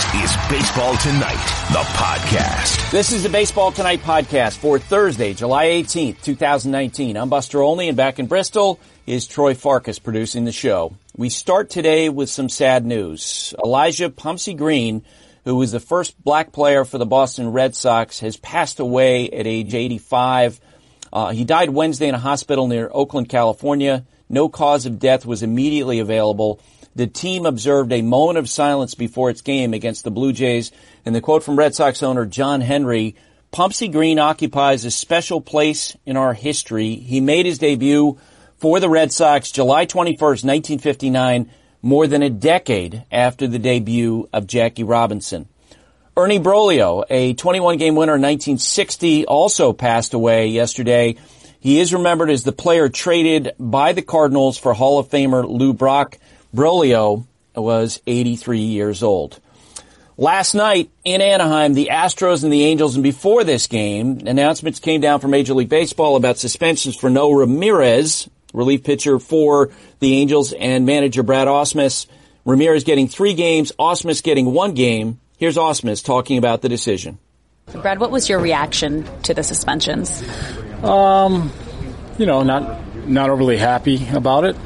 is Baseball Tonight, the podcast. This is the Baseball Tonight podcast for Thursday, July 18th, 2019. I'm Buster Olney, and back in Bristol is Troy Farkas producing the show. We start today with some sad news. Elijah Pumpsie Green, who was the first black player for the Boston Red Sox, has passed away at age 85. He died Wednesday in a hospital near Oakland, California. No cause of death was immediately available. The team observed a moment of silence before its game against the Blue Jays, and the quote from Red Sox owner John Henry, "Pumpsie Green occupies a special place in our history. He made his debut for the Red Sox July 21st, 1959, more than a decade after the debut of Jackie Robinson." Ernie Broglio, a 21-game winner in 1960, also passed away yesterday. He is remembered as the player traded by the Cardinals for Hall of Famer Lou Brock. Broglio was 83 years old. Last night in Anaheim, the Astros and the Angels, and before this game, announcements came down from Major League Baseball about suspensions for Noah Ramirez, relief pitcher for the Angels, and manager Brad Ausmus. Ramirez getting 3 games, Ausmus getting 1 game. Here's Ausmus talking about the decision. Brad, what was your reaction to the suspensions? Not overly happy about it.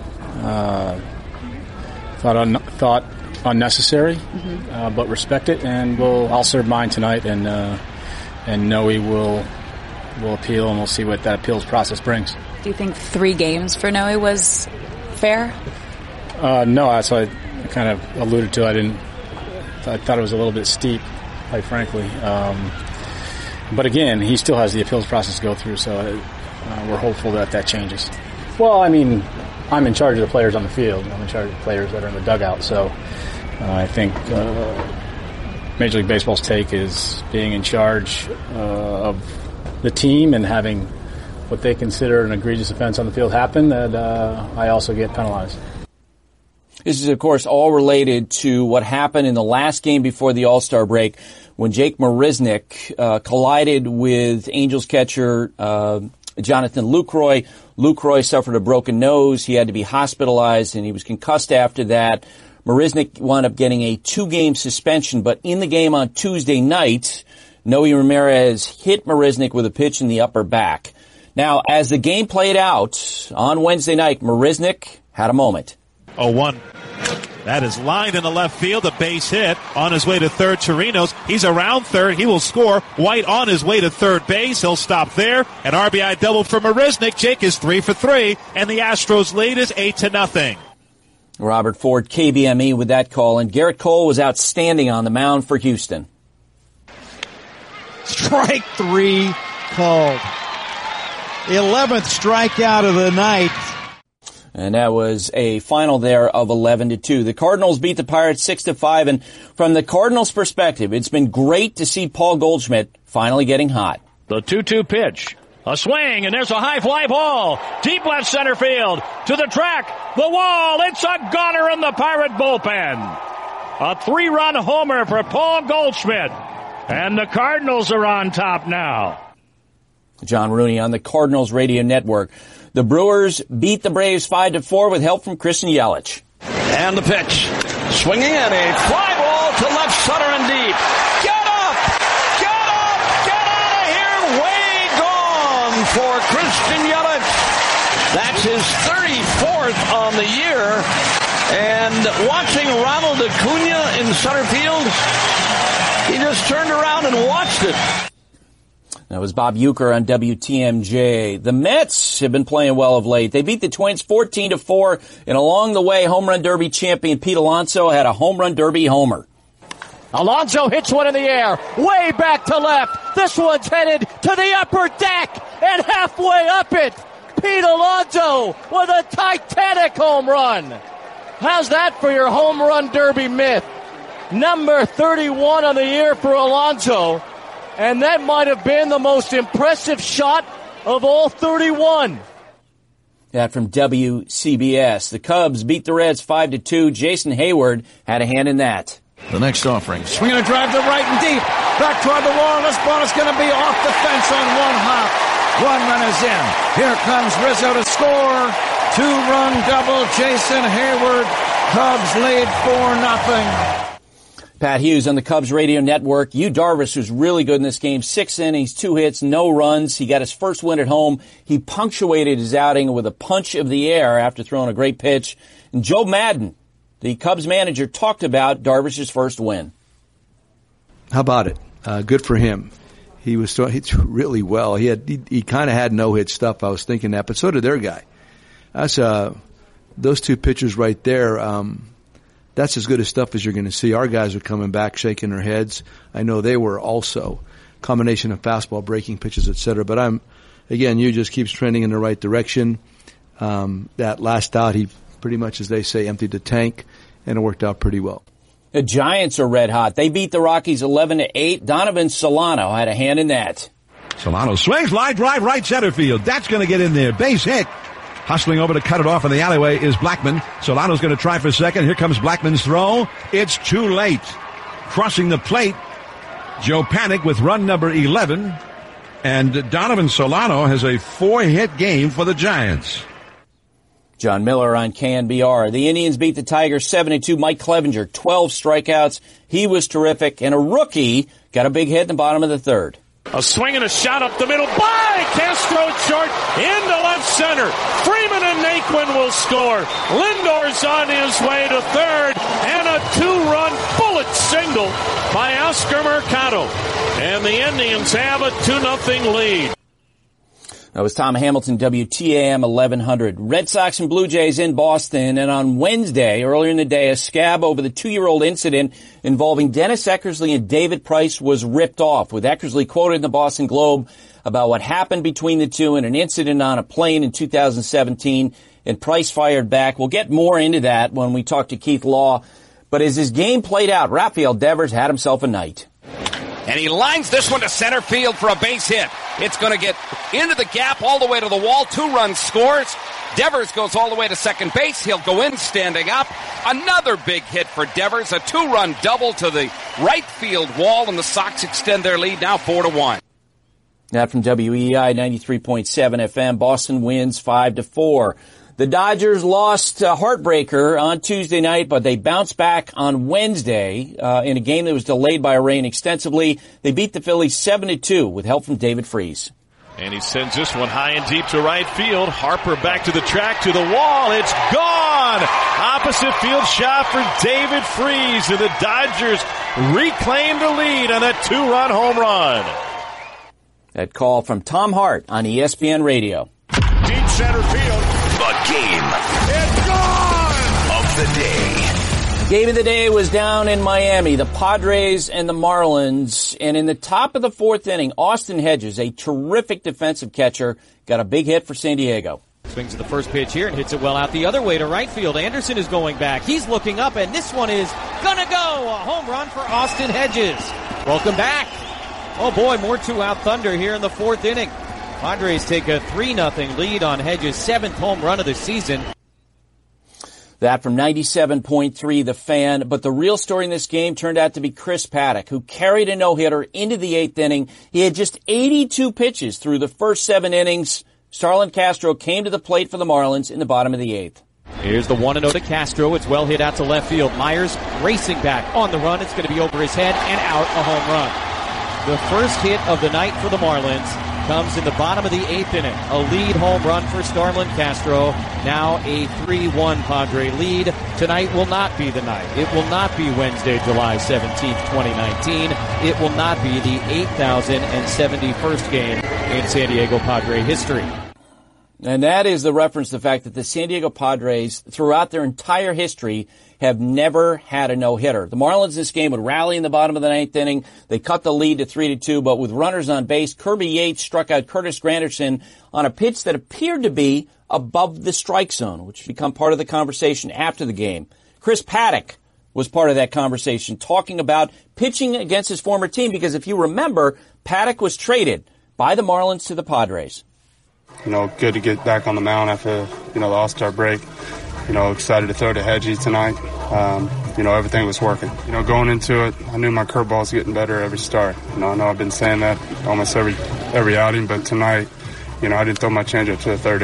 Thought unnecessary, but respect it, and I'll serve mine tonight, and Noe will appeal, and we'll see what that appeals process brings. Do you think 3 games for Noe was fair? No, that's what I kind of alluded to. I thought it was a little bit steep, quite frankly. But again, he still has the appeals process to go through, so we're hopeful that changes. Well, I mean, I'm in charge of the players on the field. I'm in charge of the players that are in the dugout. So I think Major League Baseball's take is being in charge of the team and having what they consider an egregious offense on the field happen, that I also get penalized. This is, of course, all related to what happened in the last game before the All-Star break when Jake Marisnick collided with Angels catcher Jonathan Lucroy. Lucroy suffered a broken nose. He had to be hospitalized, and he was concussed after that. Marisnick wound up getting a 2-game suspension, but in the game on Tuesday night, Noe Ramirez hit Marisnick with a pitch in the upper back. Now, as the game played out on Wednesday night, Marisnick had a moment. 0-1. That is lined in the left field, a base hit. On his way to third, Chirinos. He's around third. He will score. White on his way to third base. He'll stop there. An RBI double for Marisnick. Jake is 3 for 3, and the Astros lead is 8-0. Robert Ford, KBME, with that call, and Garrett Cole was outstanding on the mound for Houston. Strike 3 called. 11th strikeout of the night. And that was a final there of 11-2. The Cardinals beat the Pirates 6-5. And from the Cardinals' perspective, it's been great to see Paul Goldschmidt finally getting hot. The 2-2 pitch. A swing, and there's a high fly ball. Deep left center field. To the track. The wall. It's a gunner in the Pirate bullpen. A 3-run homer for Paul Goldschmidt. And the Cardinals are on top now. John Rooney on the Cardinals radio network. The Brewers beat the Braves 5-4 with help from Christian Yelich. And the pitch. Swinging at a fly ball to left center and deep. Get up! Get up! Get out of here! Way gone for Christian Yelich. That's his 34th on the year. And watching Ronald Acuna in center field, he just turned around and watched it. That was Bob Uecker on WTMJ. The Mets have been playing well of late. They beat the Twins 14-4, and along the way, home run derby champion Pete Alonso had a home run derby homer. Alonso hits one in the air, way back to left. This one's headed to the upper deck, and halfway up it, Pete Alonso with a Titanic home run. How's that for your home run derby myth? Number 31 on the year for Alonso. And that might have been the most impressive shot of all 31. That from WCBS. The Cubs beat the Reds 5-2. Jason Hayward had a hand in that. The next offering. Swinging a drive to right and deep. Back toward the wall. This ball is going to be off the fence on one hop. 1 run is in. Here comes Rizzo to score. 2-run double. Jason Hayward. Cubs lead 4-0. Pat Hughes on the Cubs radio network. Yu Darvish was really good in this game. 6 innings, 2 hits, no runs. He got his first win at home. He punctuated his outing with a punch of the air after throwing a great pitch. And Joe Maddon, the Cubs manager, talked about Darvish's first win. How about it? Good for him. He threw really well. He kind of had no-hit stuff. I was thinking that, but so did their guy. That's those two pitchers right there. That's as good as stuff as you're going to see. Our guys are coming back, shaking their heads. I know they were also. Combination of fastball, breaking pitches, etc. But Yu just keeps trending in the right direction. That last out, he pretty much, as they say, emptied the tank, and it worked out pretty well. The Giants are red hot. They beat the Rockies 11-8. Donovan Solano had a hand in that. Solano swings, line drive, right center field. That's going to get in there. Base hit. Hustling over to cut it off in the alleyway is Blackmon. Solano's going to try for second. Here comes Blackmon's throw. It's too late. Crossing the plate, Joe Panik with run number 11. And Donovan Solano has a 4-hit game for the Giants. John Miller on KNBR. The Indians beat the Tigers 7-2. Mike Clevenger, 12 strikeouts. He was terrific. And a rookie got a big hit in the bottom of the third. A swing and a shot up the middle by Castro, short into left center. Freeman and Naquin will score. Lindor's on his way to third, and a 2-run bullet single by Oscar Mercado. And the Indians have a 2-0 lead. That was Tom Hamilton, WTAM 1100. Red Sox and Blue Jays in Boston, and on Wednesday, earlier in the day, a scab over the 2-year-old incident involving Dennis Eckersley and David Price was ripped off, with Eckersley quoted in the Boston Globe about what happened between the two in an incident on a plane in 2017, and Price fired back. We'll get more into that when we talk to Keith Law. But as his game played out, Rafael Devers had himself a night. And he lines this one to center field for a base hit. It's going to get into the gap all the way to the wall. 2 runs scores. Devers goes all the way to second base. He'll go in standing up. Another big hit for Devers. A 2-run double to the right field wall, and the Sox extend their lead now 4-1. That from WEI 93.7 FM. Boston wins 5-4. The Dodgers lost a heartbreaker on Tuesday night, but they bounced back on Wednesday in a game that was delayed by rain extensively. They beat the Phillies 7-2 with help from David Freese. And he sends this one high and deep to right field. Harper back to the track, to the wall. It's gone! Opposite field shot for David Freese, and the Dodgers reclaim the lead on that 2-run home run. That call from Tom Hart on ESPN Radio. Deep center field. The game. It's gone! Of the day. Game of the day was down in Miami, the Padres and the Marlins. And in the top of the 4th inning, Austin Hedges, a terrific defensive catcher, got a big hit for San Diego. Swings to the first pitch here and hits it well out the other way to right field. Anderson is going back. He's looking up, and this one is gonna go. A home run for Austin Hedges. Welcome back. Oh boy, more 2-out thunder here in the 4th inning. Padres take a 3-0 lead on Hedges' 7th home run of the season. That from 97.3 The Fan. But the real story in this game turned out to be Chris Paddack, who carried a no-hitter into the 8th inning. He had just 82 pitches through the first 7 innings. Starlin Castro came to the plate for the Marlins in the bottom of the 8th. Here's the 1-0 to Castro. It's well hit out to left field. Myers racing back on the run. It's going to be over his head and out, a home run. The first hit of the night for the Marlins comes in the bottom of the 8th inning. A lead home run for Starlin Castro. Now a 3-1 Padre lead. Tonight will not be the night. It will not be Wednesday, July 17th, 2019. It will not be the 8,071st game in San Diego Padre history. And that is the reference to the fact that the San Diego Padres, throughout their entire history, have never had a no-hitter. The Marlins this game would rally in the bottom of the 9th inning. They cut the lead to 3-2, but with runners on base, Kirby Yates struck out Curtis Granderson on a pitch that appeared to be above the strike zone, which has become part of the conversation after the game. Chris Paddack was part of that conversation, talking about pitching against his former team, because if you remember, Paddack was traded by the Marlins to the Padres. Good to get back on the mound after, the All-Star break. Excited to throw to Hedgie tonight. Everything was working. Going into it, I knew my curveball was getting better every start. I know I've been saying that almost every outing, but tonight, I didn't throw my changeup to the 3rd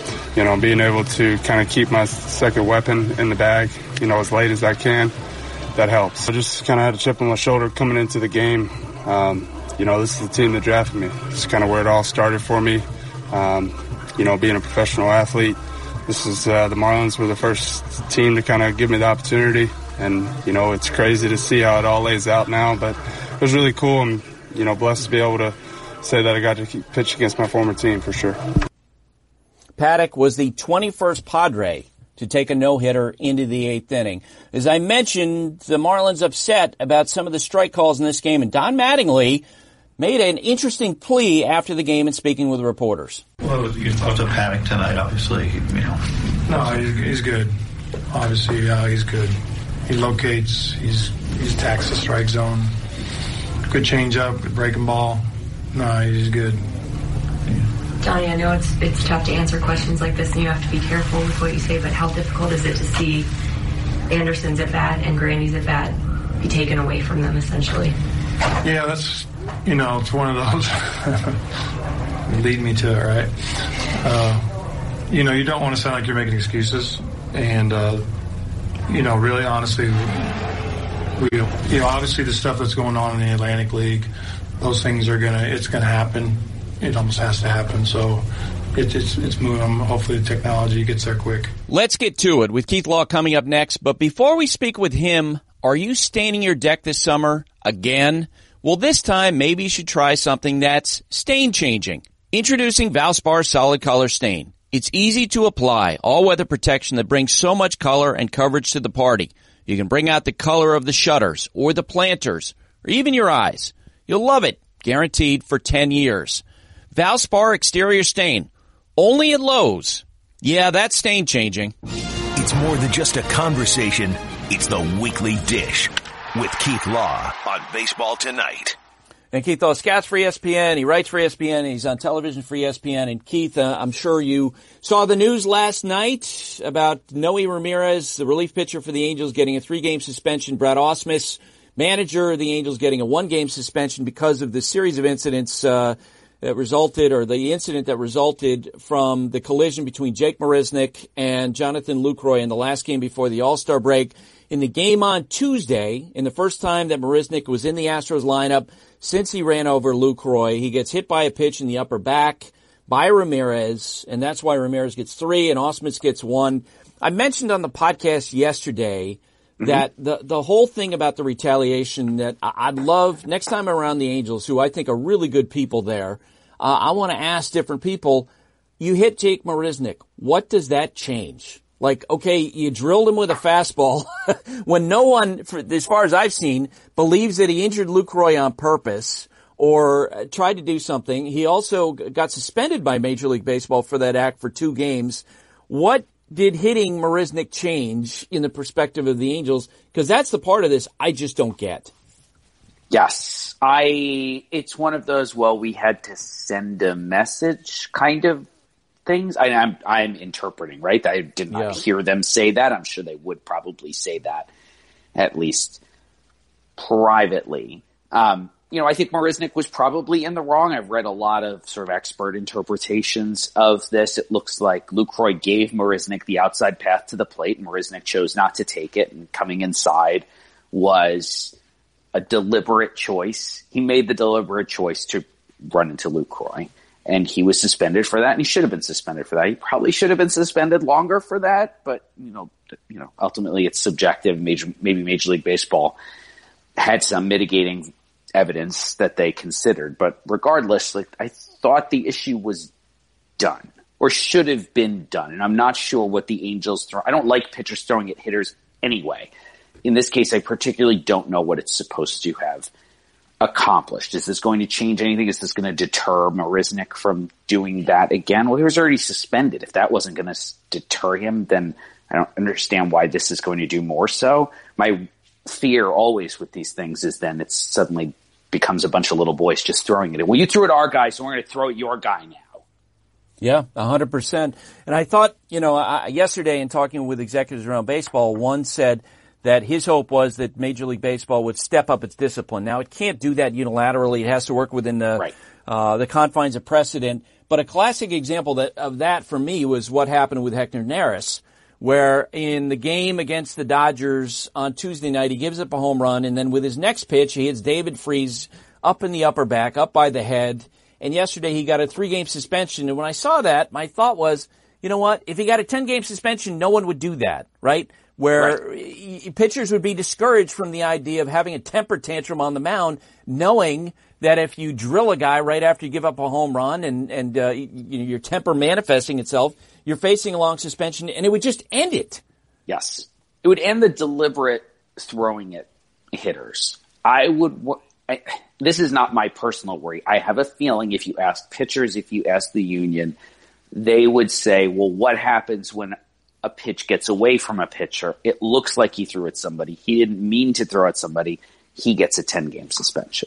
inning. Being able to kind of keep my second weapon in the bag, as late as I can, that helps. I just kind of had a chip on my shoulder coming into the game. This is the team that drafted me. It's kind of where it all started for me. Being a professional athlete, this is the Marlins were the first team to kind of give me the opportunity. And, it's crazy to see how it all lays out now, but it was really cool. I'm, blessed to be able to say that I got to pitch against my former team for sure. Paddock was the 21st Padre to take a no-hitter into the 8th inning. As I mentioned, the Marlins upset about some of the strike calls in this game, and Don Mattingly made an interesting plea after the game in speaking with reporters. Well, your thoughts on Paddock tonight, obviously, No, he's good. Obviously, he's good. He locates, he's attacks the strike zone. Good changeup, good breaking ball. No, he's good. Johnny, I know it's tough to answer questions like this, and you have to be careful with what you say, but how difficult is it to see Anderson's at bat and Grandy's at bat be taken away from them, essentially? Yeah, that's, it's one of those. Lead me to it, right? You don't want to sound like you're making excuses, and, really, honestly, obviously the stuff that's going on in the Atlantic League, those things it's going to happen. It almost has to happen, so it's moving. Hopefully the technology gets there quick. Let's get to it with Keith Law coming up next. But before we speak with him, are you staining your deck this summer again? Well, this time maybe you should try something that's stain changing. Introducing Valspar Solid Color Stain. It's easy to apply, all-weather protection that brings so much color and coverage to the party. You can bring out the color of the shutters or the planters or even your eyes. You'll love it, guaranteed for 10 years. Valspar Exterior Stain, only at Lowe's. Yeah, that's stain changing. It's more than just a conversation. It's the weekly dish with Keith Law on Baseball Tonight. And Keith Law scouts for ESPN. He writes for ESPN. He's on television for ESPN. And Keith, I'm sure you saw the news last night about Noe Ramirez, the relief pitcher for the Angels, getting a 3-game suspension. Brad Ausmus, manager of the Angels, getting a 1-game suspension because of the series of incidents that resulted, or the incident that resulted from the collision between Jake Marisnick and Jonathan Lucroy in the last game before the All-Star break. In the game on Tuesday, in the first time that Marisnick was in the Astros lineup since he ran over Lucroy, he gets hit by a pitch in the upper back by Ramirez, and that's why Ramirez gets 3 and Ausmus gets 1. I mentioned on the podcast yesterday that the whole thing about the retaliation, that I'd love next time around the Angels, who I think are really good people there, I want to ask different people, you hit Jake Marisnick, what does that change? Like, okay, you drilled him with a fastball when no one, as far as I've seen, believes that he injured Lucroy on purpose or tried to do something. He also got suspended by Major League Baseball for that act for 2 games. What did hitting Marisnick change in the perspective of the Angels? Because that's the part of this I just don't get. Yes. It's one of those, we had to send a message kind of things. I'm interpreting, right? I did not hear them say that. I'm sure they would probably say that, at least privately. I think Marisnick was probably in the wrong. I've read a lot of sort of expert interpretations of this. It looks like Lucroy gave Marisnick the outside path to the plate, and Marisnick chose not to take it, and coming inside was a deliberate choice. He made the deliberate choice to run into Lucroy, and he was suspended for that, and he should have been suspended for that. He probably should have been suspended longer for that, but ultimately it's subjective. Maybe Major League Baseball had some mitigating evidence that they considered, but regardless, I thought the issue was done or should have been done, and I'm not sure what the Angels throw. I don't like pitchers throwing at hitters anyway. In this case, I particularly don't know what it's supposed to have accomplished. Is this going to change anything? Is this going to deter Marisnick from doing that again? Well, he was already suspended. If that wasn't going to deter him, then I don't understand why this is going to do more so. My fear always with these things is then it suddenly becomes a bunch of little boys just throwing it in. Well, you threw it our guy, so we're going to throw it your guy now. Yeah, 100%. And I thought, yesterday in talking with executives around baseball, one said that his hope was that Major League Baseball would step up its discipline. Now, it can't do that unilaterally. It has to work within the confines of precedent. But a classic example of that for me was what happened with Hector Neris where in the game against the Dodgers on Tuesday night, he gives up a home run, and then with his next pitch, he hits David Freese up in the upper back, up by the head. And yesterday he got a 3-game suspension. And when I saw that, my thought was, you know what? If he got a 10-game suspension, no one would do that, right? Where pitchers would be discouraged from the idea of having a temper tantrum on the mound, knowing that if you drill a guy right after you give up a home run and your temper manifesting itself, you're facing a long suspension, and it would just end it. Yes. It would end the deliberate throwing at hitters. This is not my personal worry. I have a feeling if you ask pitchers, if you ask the union, they would say, well, what happens when a pitch gets away from a pitcher? It looks like he threw at somebody. He didn't mean to throw at somebody. He gets a 10-game suspension.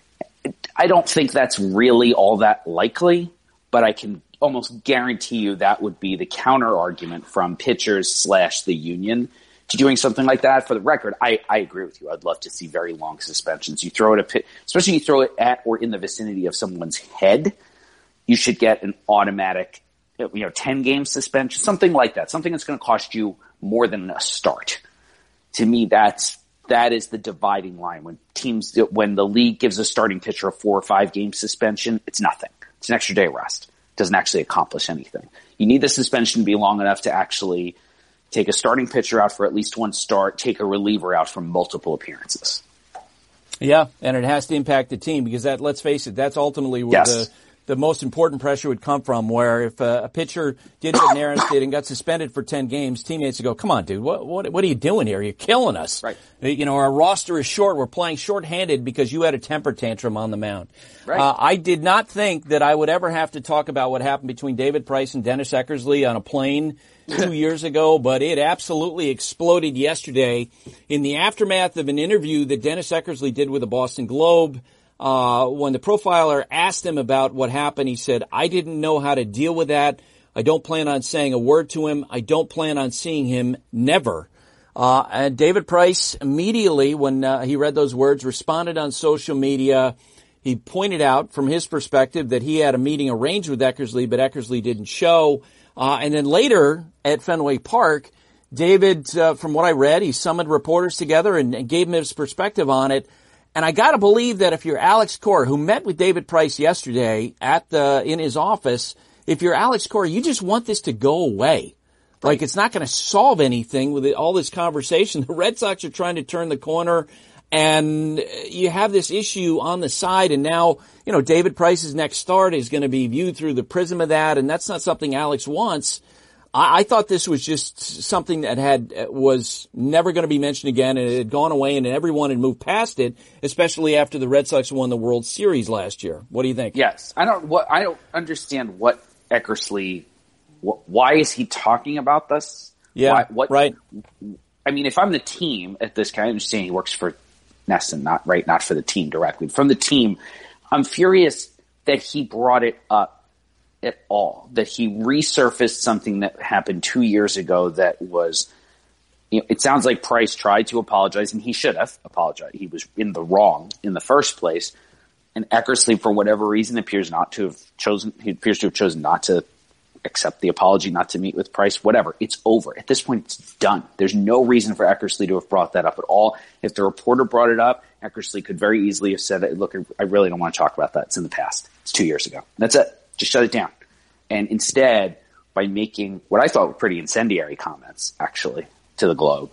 I don't think that's really all that likely, but I can almost guarantee you that would be the counter argument from pitchers / the union to doing something like that. For the record, I agree with you. I'd love to see very long suspensions. You throw it at especially you throw it at or in the vicinity of someone's head, you should get an automatic 10-game suspension, something like that, something that's going to cost you more than a start. To me, that is the dividing line. When the league gives a starting pitcher a 4 or 5 game suspension, it's nothing. It's an extra day rest. It doesn't actually accomplish anything. You need the suspension to be long enough to actually take a starting pitcher out for at least one start, take a reliever out for multiple appearances. Yeah, and it has to impact the team because let's face it, that's ultimately where the most important pressure would come from, where if a pitcher did what Neris did and got suspended for 10 games, teammates would go, come on, dude, what are you doing here? You're killing us. Right. Our roster is short. We're playing shorthanded because you had a temper tantrum on the mound. Right. I did not think that I would ever have to talk about what happened between David Price and Dennis Eckersley on a plane 2 years ago, but it absolutely exploded yesterday in the aftermath of an interview that Dennis Eckersley did with the Boston Globe. When the profiler asked him about what happened, he said, I didn't know how to deal with that. I don't plan on saying a word to him. I don't plan on seeing him, never. And David Price immediately, when he read those words, responded on social media. He pointed out from his perspective that he had a meeting arranged with Eckersley, but Eckersley didn't show. And then later at Fenway Park, David, from what I read, he summoned reporters together and gave him his perspective on it. And I gotta believe that if you're Alex Cora, who met with David Price yesterday in his office, if you're Alex Cora, you just want this to go away. Right. Like it's not gonna solve anything with all this conversation. The Red Sox are trying to turn the corner and you have this issue on the side and now, David Price's next start is gonna be viewed through the prism of that and that's not something Alex wants. I thought this was just something that was never going to be mentioned again, and it had gone away, and everyone had moved past it, especially after the Red Sox won the World Series last year. What do you think? Yes, I don't understand what Eckersley. Why is he talking about this? Yeah, right. I mean, if I'm the team at this kind, I understand he works for NESN, not for the team directly. From the team, I'm furious that he brought it up at all, that he resurfaced something that happened 2 years ago that was, it sounds like Price tried to apologize and he should have apologized. He was in the wrong in the first place. And Eckersley, for whatever reason, appears to have chosen not to accept the apology, not to meet with Price, whatever. It's over. At this point, it's done. There's no reason for Eckersley to have brought that up at all. If the reporter brought it up, Eckersley could very easily have said, look, I really don't want to talk about that. It's in the past. It's 2 years ago. That's it. Just shut it down. And instead, by making what I thought were pretty incendiary comments, actually, to the Globe,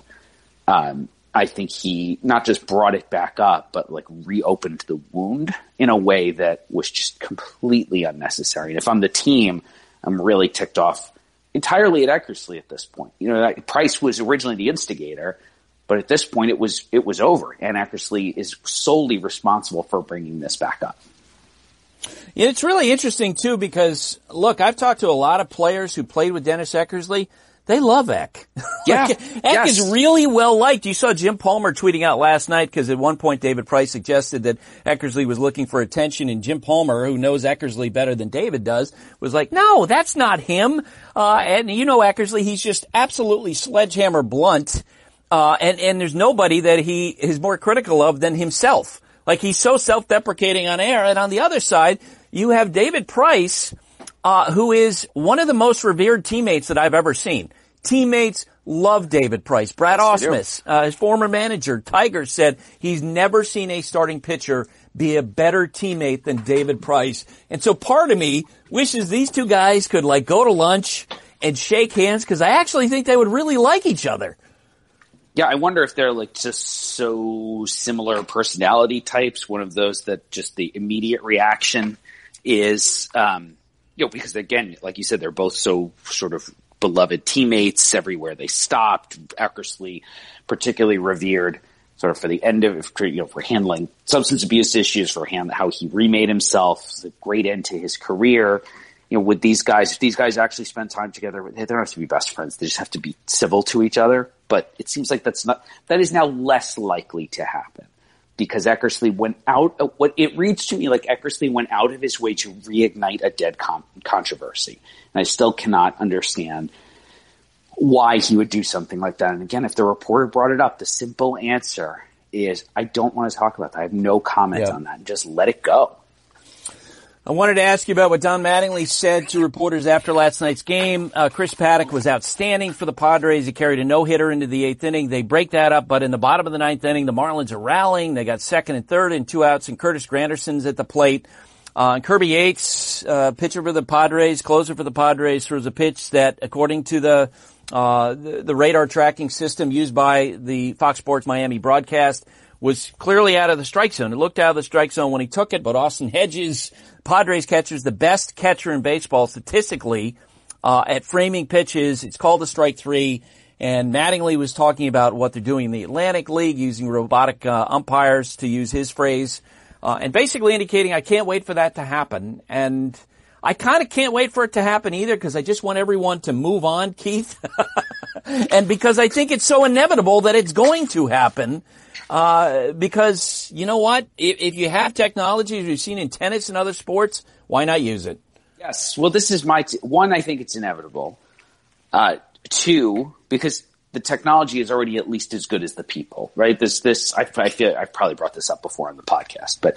I think he not just brought it back up, but reopened the wound in a way that was just completely unnecessary. And if I'm the team, I'm really ticked off entirely at Eckersley at this point. Price was originally the instigator, but at this point it was over. And Eckersley is solely responsible for bringing this back up. Yeah, it's really interesting, too, because, look, I've talked to a lot of players who played with Dennis Eckersley. They love Eck. Yeah. Eck is really well liked. You saw Jim Palmer tweeting out last night because at one point David Price suggested that Eckersley was looking for attention, and Jim Palmer, who knows Eckersley better than David does, was like, no, that's not him. And Eckersley, he's just absolutely sledgehammer blunt. And there's nobody that he is more critical of than himself. Like, he's so self-deprecating on air. And on the other side, you have David Price, who is one of the most revered teammates that I've ever seen. Teammates, love David Price. Brad Yes, Ausmus, his former manager, Tiger, said he's never seen a starting pitcher be a better teammate than David Price. And so part of me wishes these two guys could like go to lunch and shake hands, because I actually think they would really like each other. Yeah, I wonder if they're like just so similar personality types. One of those that just the immediate reaction is, because again, like you said, they're both so sort of beloved teammates everywhere they stopped. Eckersley, particularly revered sort of for the end of, for handling substance abuse issues, for how he remade himself. It's a great end to his career. With these guys, if these guys actually spend time together, they don't have to be best friends. They just have to be civil to each other. But it seems like that is now less likely to happen, because Eckersley went out. What it reads to me like Eckersley went out of his way to reignite a dead controversy. And I still cannot understand why he would do something like that. And again, if the reporter brought it up, the simple answer is, I don't want to talk about that. I have no comment on that. Just let it go. I wanted to ask you about what Don Mattingly said to reporters after last night's game. Chris Paddack was outstanding for the Padres. He carried a no-hitter into the 8th inning. They break that up, but in the bottom of the 9th inning, the Marlins are rallying. They got 2nd and 3rd and 2 outs, and Curtis Granderson's at the plate. And Kirby Yates, pitcher for the Padres, closer for the Padres, throws a pitch that, according to the radar tracking system used by the Fox Sports Miami broadcast, was clearly out of the strike zone. It looked out of the strike zone when he took it, but Austin Hedges, Padres catcher, is the best catcher in baseball statistically at framing pitches. It's called a strike 3, and Mattingly was talking about what they're doing in the Atlantic League, using robotic umpires, to use his phrase, and basically indicating, I can't wait for that to happen. And I kind of can't wait for it to happen either, because I just want everyone to move on, Keith. And because I think it's so inevitable that it's going to happen. Because you know what? If you have technology, as we've seen in tennis and other sports, why not use it? Yes. Well, this is one, I think it's inevitable. 2, because the technology is already at least as good as the people, right? I feel I've probably brought this up before on the podcast, but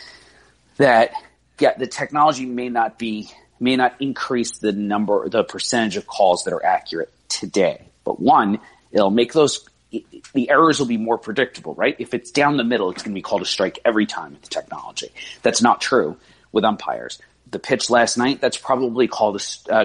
the technology may not increase the percentage of calls that are accurate today. But one, it'll make the errors will be more predictable, right? If it's down the middle, it's going to be called a strike every time with the technology. That's not true with umpires. The pitch last night, that's probably called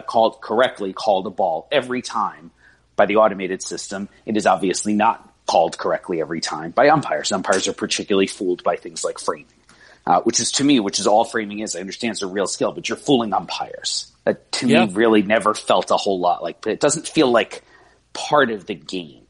a ball every time by the automated system. It is obviously not called correctly every time by umpires. Umpires are particularly fooled by things like framing, which is all framing is. I understand it's a real skill, but you're fooling umpires. That to me really never felt a whole lot like, but it doesn't feel like part of the game.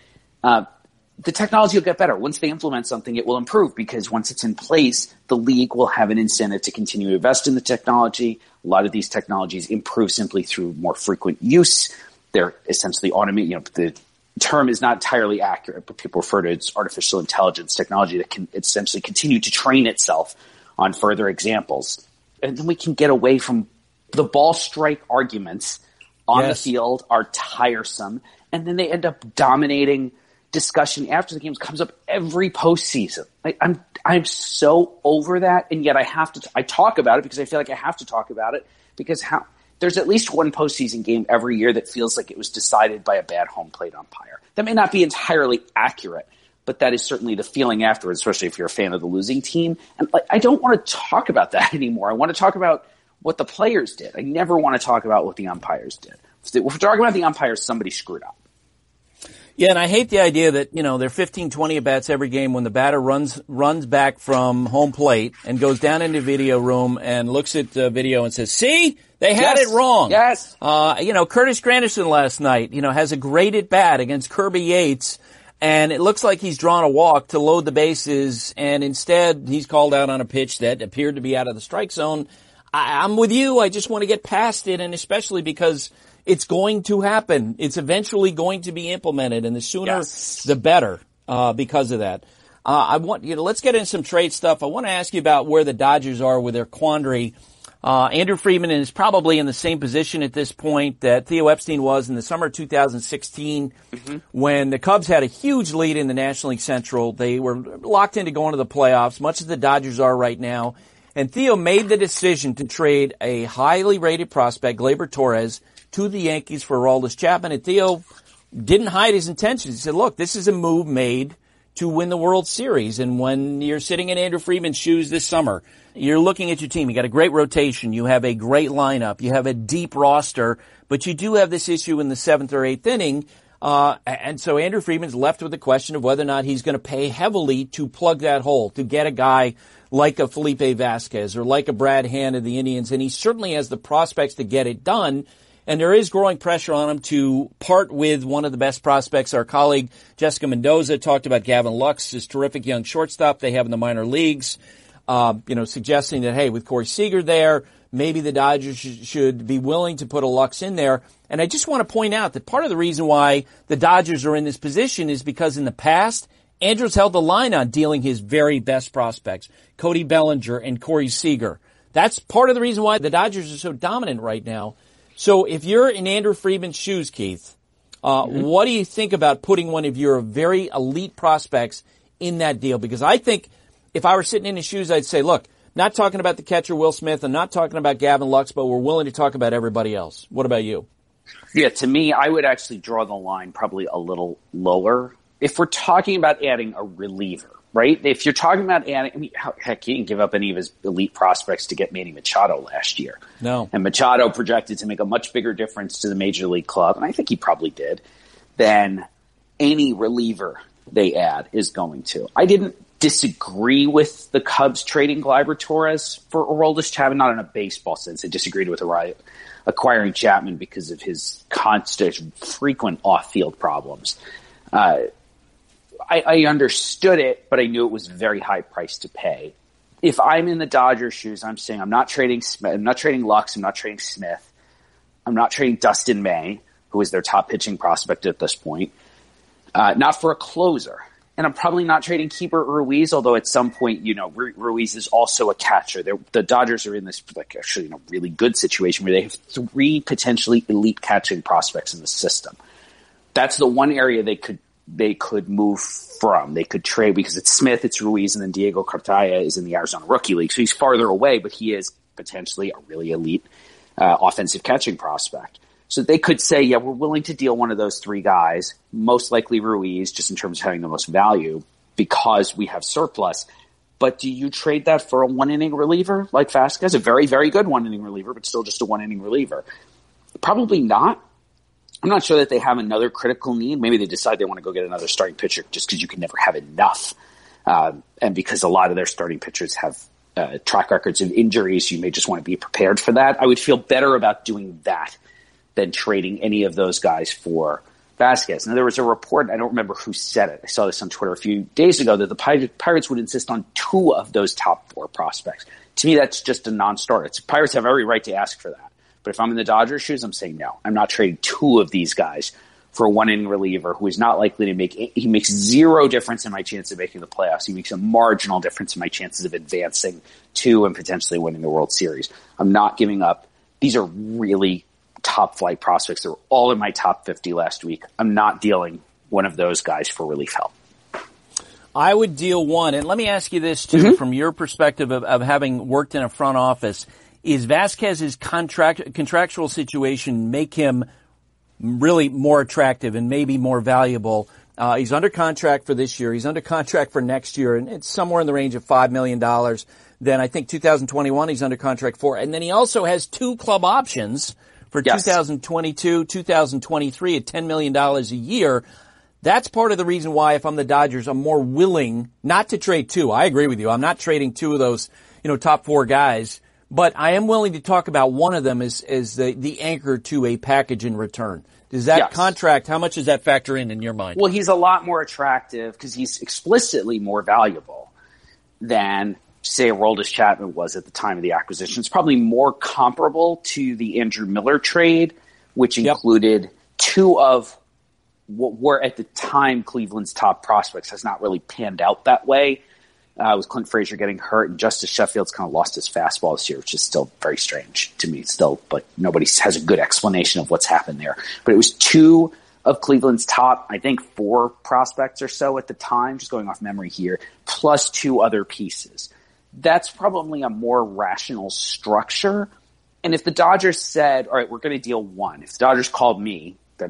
The technology will get better. Once they implement something, it will improve, because once it's in place, the league will have an incentive to continue to invest in the technology. A lot of these technologies improve simply through more frequent use. They're essentially automated. The term is not entirely accurate, but people refer to it as artificial intelligence technology that can essentially continue to train itself on further examples. And then we can get away from the ball strike arguments on the field are tiresome, and then they end up dominating discussion after the games. Comes up every postseason. I'm so over that, and yet I talk about it because I feel like I have to talk about it, because there's at least one postseason game every year that feels like it was decided by a bad home plate umpire. That may not be entirely accurate, but that is certainly the feeling afterwards, especially if you're a fan of the losing team. And I don't want to talk about that anymore. I want to talk about what the players did. I never want to talk about what the umpires did. If we're talking about the umpires, somebody screwed up. Yeah, and I hate the idea that, there are 15, 20 at-bats every game when the batter runs back from home plate and goes down into the video room and looks at the video and says, see, they had it wrong. Yes. Curtis Granderson last night, has a great at-bat against Kirby Yates, and it looks like he's drawn a walk to load the bases, and instead he's called out on a pitch that appeared to be out of the strike zone. I'm with you. I just want to get past it, and especially because it's going to happen. It's eventually going to be implemented, and the sooner the better, because of that. Let's get into some trade stuff. I want to ask you about where the Dodgers are with their quandary. Andrew Friedman is probably in the same position at this point that Theo Epstein was in the summer of 2016 when the Cubs had a huge lead in the National League Central. They were locked into going to the playoffs, much as the Dodgers are right now. And Theo made the decision to trade a highly rated prospect, Gleyber Torres, to the Yankees for Aroldis Chapman. And Theo didn't hide his intentions. He said, look, this is a move made to win the World Series. And when you're sitting in Andrew Friedman's shoes this summer, you're looking at your team. You got a great rotation. You have a great lineup. You have a deep roster, but you do have this issue in the 7th or 8th inning. And so Andrew Friedman's left with the question of whether or not he's going to pay heavily to plug that hole, to get a guy like a Felipe Vasquez or like a Brad Hand of the Indians. And he certainly has the prospects to get it done. And there is growing pressure on him to part with one of the best prospects. Our colleague Jessica Mendoza talked about Gavin Lux, this terrific young shortstop they have in the minor leagues, suggesting that, hey, with Corey Seager there, maybe the Dodgers should be willing to put a Lux in there. And I just want to point out that part of the reason why the Dodgers are in this position is because in the past, Andrews held the line on dealing his very best prospects, Cody Bellinger and Corey Seager. That's part of the reason why the Dodgers are so dominant right now. So if you're in Andrew Friedman's shoes, Keith, what do you think about putting one of your very elite prospects in that deal? Because I think if I were sitting in his shoes, I'd say, look, not talking about the catcher Will Smith and not talking about Gavin Lux, but we're willing to talk about everybody else. What about you? Yeah, to me, I would actually draw the line probably a little lower. If we're talking about adding a reliever, right? If you're talking about adding, heck, he didn't give up any of his elite prospects to get Manny Machado last year. No. And Machado projected to make a much bigger difference to the Major League club, and I think he probably did, than any reliever they add is going to. I didn't disagree with the Cubs trading Gleyber Torres for Aroldis Chapman, not in a baseball sense. I disagreed with acquiring Chapman because of his constant, frequent off-field problems. I understood it, but I knew it was a very high price to pay. If I'm in the Dodgers' shoes, I'm saying I'm not trading Smith, I'm not trading Lux, I'm not trading Smith, I'm not trading Dustin May, who is their top pitching prospect at this point, not for a closer. And I'm probably not trading Keibert Ruiz, although at some point, Ruiz is also a catcher. The Dodgers are in this really good situation where they have 3 potentially elite catching prospects in the system. That's the one area they could move from. They could trade because it's Smith, it's Ruiz, and then Diego Cartaya is in the Arizona Rookie League. So he's farther away, but he is potentially a really elite offensive catching prospect. So they could say, yeah, we're willing to deal one of those 3 guys, most likely Ruiz, just in terms of having the most value, because we have surplus. But do you trade that for a 1-inning reliever like Vasquez? A very, very good 1-inning reliever, but still just a 1-inning reliever. Probably not. I'm not sure that they have another critical need. Maybe they decide they want to go get another starting pitcher just because you can never have enough. And because a lot of their starting pitchers have track records of injuries, you may just want to be prepared for that. I would feel better about doing that than trading any of those guys for Vasquez. Now, there was a report, I don't remember who said it, I saw this on Twitter a few days ago, that the Pirates would insist on 2 of those top 4 prospects. To me, that's just a non-starter. Pirates have every right to ask for that. But if I'm in the Dodgers' shoes, I'm saying no. I'm not trading 2 of these guys for a 1-inning reliever who is not likely to he makes 0 difference in my chance of making the playoffs. He makes a marginal difference in my chances of advancing to and potentially winning the World Series. I'm not giving up. These are really top flight prospects. They were all in my top 50 last week. I'm not dealing one of those guys for relief help. I would deal one. And let me ask you this too, from your perspective of having worked in a front office. Is Vasquez's contractual situation make him really more attractive and maybe more valuable? He's under contract for this year. He's under contract for next year, and it's somewhere in the range of $5 million. Then I think 2021 he's under contract for. And then he also has 2 club options for 2022, 2023 at $10 million a year. That's part of the reason why, if I'm the Dodgers, I'm more willing not to trade 2. I agree with you. I'm not trading 2 of those, top 4 guys. But I am willing to talk about one of them as the anchor to a package in return. Does that contract, how much does that factor in your mind? Well, he's a lot more attractive because he's explicitly more valuable than, say, Aroldis Chapman was at the time of the acquisition. It's probably more comparable to the Andrew Miller trade, which included 2 of what were at the time Cleveland's top prospects. Has not really panned out that way. With Clint Frazier getting hurt, and Justice Sheffield's kind of lost his fastball this year, which is still very strange to me. Still, but nobody has a good explanation of what's happened there. But it was 2 of Cleveland's top, I think, 4 prospects or so at the time, just going off memory here, plus 2 other pieces. That's probably a more rational structure. And if the Dodgers said, all right, we're going to deal 1. If the Dodgers called me, they're not.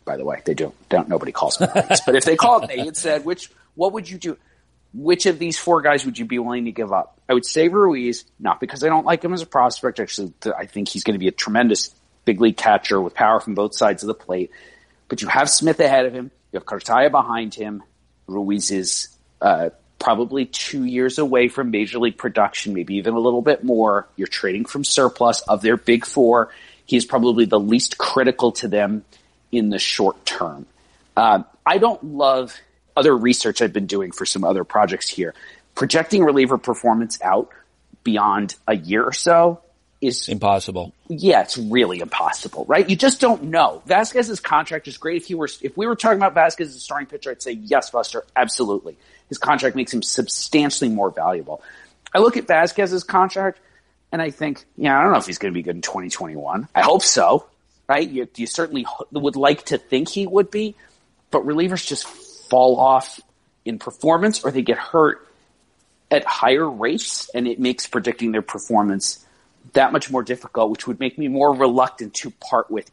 by the way. They don't nobody calls me Reese. But if they called me and said, what would you do? Which of these four guys would you be willing to give up? I would say Ruiz, not because I don't like him as a prospect. Actually, I think he's going to be a tremendous big league catcher with power from both sides of the plate. But you have Smith ahead of him. You have Cartaya behind him. Ruiz is probably 2 years away from major league production, maybe even a little bit more. You're trading from surplus of their big four. He is probably the least critical to them in the short term. I don't love other research I've been doing for some other projects here. Projecting reliever performance out beyond a year or so is impossible. Yeah, it's really impossible, right? You just don't know. Vasquez's contract is great. If we were talking about Vasquez as a starting pitcher, I'd say yes, Buster, absolutely. His contract makes him substantially more valuable. I look at Vasquez's contract and I think, I don't know if he's going to be good in 2021. I hope so, right? You certainly would like to think he would be, but relievers just fall off in performance or they get hurt at higher rates, and it makes predicting their performance that much more difficult, which would make me more reluctant to part with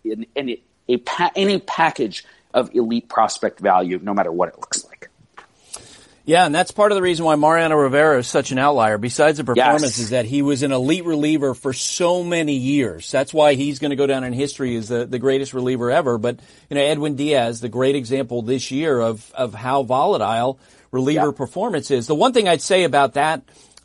any package of elite prospect value, no matter what it looks like. Yeah, and that's part of the reason why Mariano Rivera is such an outlier. Besides the performance, is that he was an elite reliever for so many years. That's why he's going to go down in history as the greatest reliever ever. But Edwin Diaz, the great example this year of how volatile reliever performance is. The one thing I'd say about that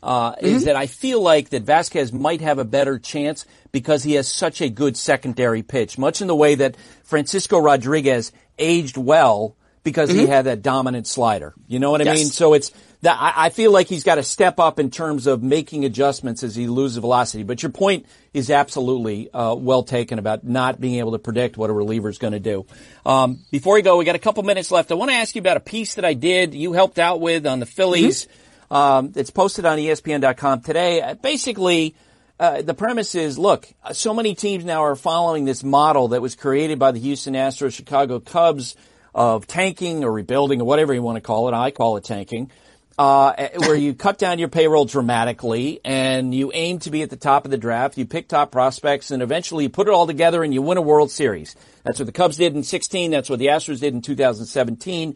is that I feel like that Vasquez might have a better chance because he has such a good secondary pitch, much in the way that Francisco Rodriguez aged well because he had that dominant slider. You know what I mean? So it's that I feel like he's got to step up in terms of making adjustments as he loses velocity. But your point is absolutely well taken about not being able to predict what a reliever is going to do. Before we go, we got a couple minutes left. I want to ask you about a piece that I did, you helped out with on the Phillies. It's posted on ESPN.com today. Basically, the premise is, look, so many teams now are following this model that was created by the Houston Astros, Chicago Cubs, of tanking or rebuilding or whatever you want to call it. I call it tanking, where you cut down your payroll dramatically and you aim to be at the top of the draft. You pick top prospects and eventually you put it all together and you win a World Series. That's what the Cubs did in 2016. That's what the Astros did in 2017.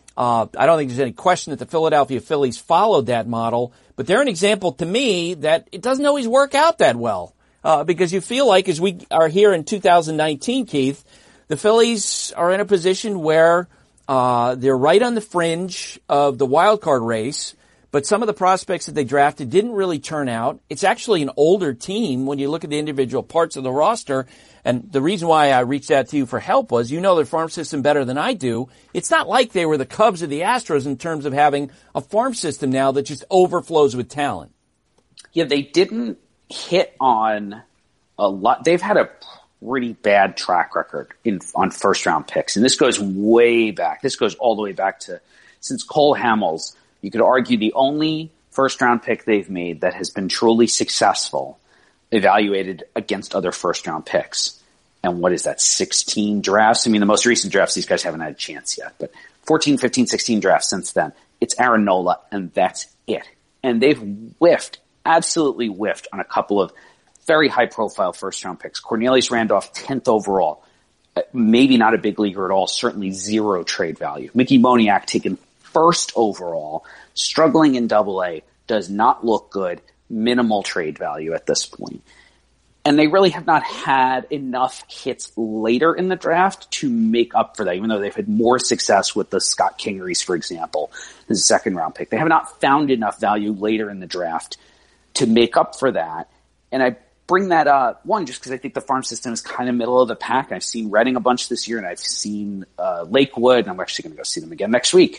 I don't think there's any question that the Philadelphia Phillies followed that model, but they're an example to me that it doesn't always work out that well, because you feel like as we are here in 2019, Keith, the Phillies are in a position where they're right on the fringe of the wild card race, but some of the prospects that they drafted didn't really turn out. It's actually an older team when you look at the individual parts of the roster, and the reason why I reached out to you for help was you know their farm system better than I do. It's not like they were the Cubs or the Astros in terms of having a farm system now that just overflows with talent. Yeah, they didn't hit on a lot. They've had a pretty bad track record on first round picks. And this goes way back. This goes all the way back to since Cole Hamels. You could argue the only first round pick they've made that has been truly successful evaluated against other first round picks. And what is that? 16 drafts. I mean, the most recent drafts, these guys haven't had a chance yet, but 14, 15, 16 drafts since then. It's Aaron Nola and that's it. And they've absolutely whiffed on a couple of very high-profile first-round picks. Cornelius Randolph, 10th overall. Maybe not a big leaguer at all. Certainly zero trade value. Mickey Moniak, taken first overall. Struggling in Double-A. Does not look good. Minimal trade value at this point. And they really have not had enough hits later in the draft to make up for that, even though they've had more success with the Scott Kingerys, for example, as a second-round pick. They have not found enough value later in the draft to make up for that. And I bring that up, one, just because I think the farm system is kind of middle of the pack. I've seen Reading a bunch this year, and I've seen Lakewood, and I'm actually going to go see them again next week.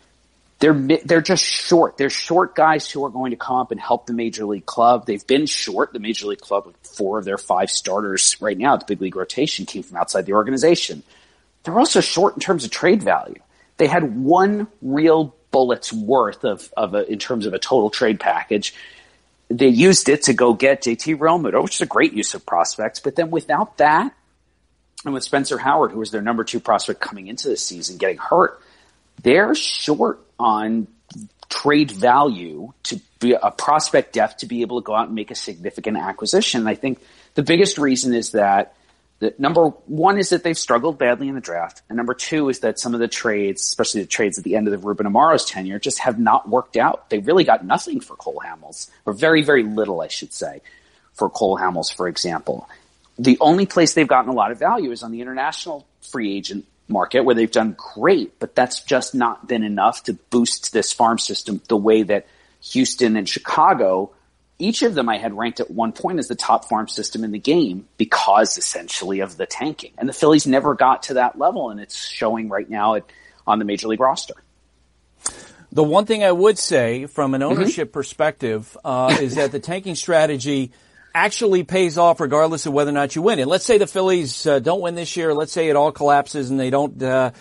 They're just short. They're short guys who are going to come up and help the Major League Club. They've been short. The Major League Club, 4 of their 5 starters right now at the big league rotation came from outside the organization. They're also short in terms of trade value. They had one real bullet's worth in terms of a total trade package. They used it to go get JT Realmuto, which is a great use of prospects. But then without that, and with Spencer Howard, who was their number 2 prospect coming into the season, getting hurt, they're short on trade value to be a prospect depth to be able to go out and make a significant acquisition. And I think the biggest reason is that Number one is that they've struggled badly in the draft. And number two is that some of the trades, especially the trades at the end of the Ruben Amaro's tenure, just have not worked out. They really got nothing for Cole Hamels, or very, very little, I should say, for Cole Hamels, for example. The only place they've gotten a lot of value is on the international free agent market, where they've done great, but that's just not been enough to boost this farm system the way that Houston and Chicago, each of them I had ranked at one point as the top farm system in the game because essentially of the tanking. And the Phillies never got to that level, and it's showing right now on the Major League roster. The one thing I would say from an ownership perspective is that the tanking strategy actually pays off regardless of whether or not you win. And let's say the Phillies don't win this year. Let's say it all collapses and they don't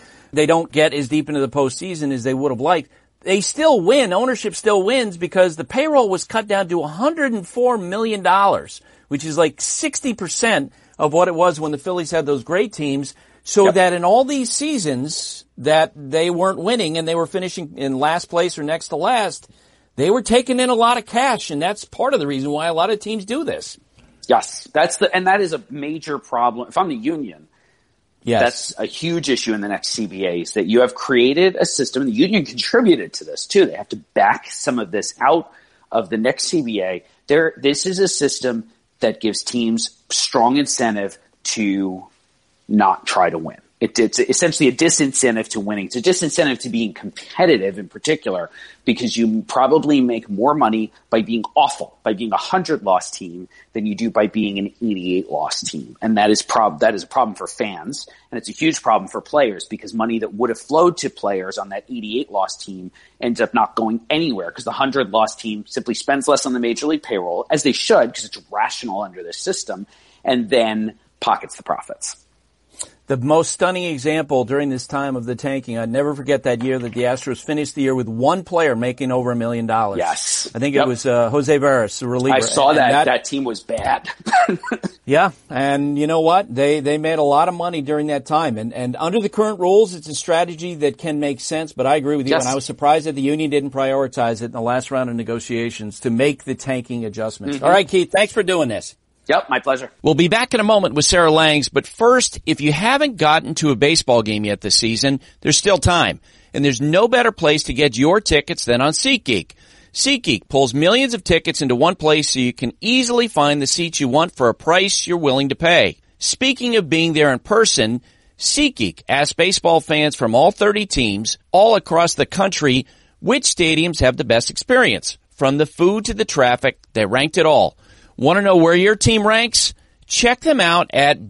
get as deep into the postseason as they would have liked. They still win. Ownership still wins because the payroll was cut down to $104 million, which is like 60% of what it was when the Phillies had those great teams. So that in all these seasons that they weren't winning and they were finishing in last place or next to last, they were taking in a lot of cash, and that's part of the reason why a lot of teams do this. Yes, and that is a major problem. If I'm the union, that's a huge issue in the next CBA, is that you have created a system, and the union contributed to this too. They have to back some of this out of the next CBA. This is a system that gives teams strong incentive to not try to win. It's essentially a disincentive to winning. It's a disincentive to being competitive in particular, because you probably make more money by being awful, by being a 100-loss team, than you do by being an 88-loss team. And that is a problem for fans, and it's a huge problem for players, because money that would have flowed to players on that 88-loss team ends up not going anywhere, because the 100-loss team simply spends less on the Major League payroll, as they should, because it's rational under this system, and then pockets the profits. The most stunning example during this time of the tanking, I'd never forget that year that the Astros finished the year with one player making over $1 million. Yes. I think it was Jose Veras, the reliever. I saw that team was bad. Yeah, and you know what? They made a lot of money during that time. And under the current rules, it's a strategy that can make sense, but I agree with you. Yes. And I was surprised that the union didn't prioritize it in the last round of negotiations to make the tanking adjustments. Mm-hmm. All right, Keith, thanks for doing this. Yep, my pleasure. We'll be back in a moment with Sarah Langs, but first, if you haven't gotten to a baseball game yet this season, there's still time. And there's no better place to get your tickets than on SeatGeek. SeatGeek pulls millions of tickets into one place so you can easily find the seats you want for a price you're willing to pay. Speaking of being there in person, SeatGeek asks baseball fans from all 30 teams all across the country which stadiums have the best experience. From the food to the traffic, they ranked it all. Want to know where your team ranks? Check them out at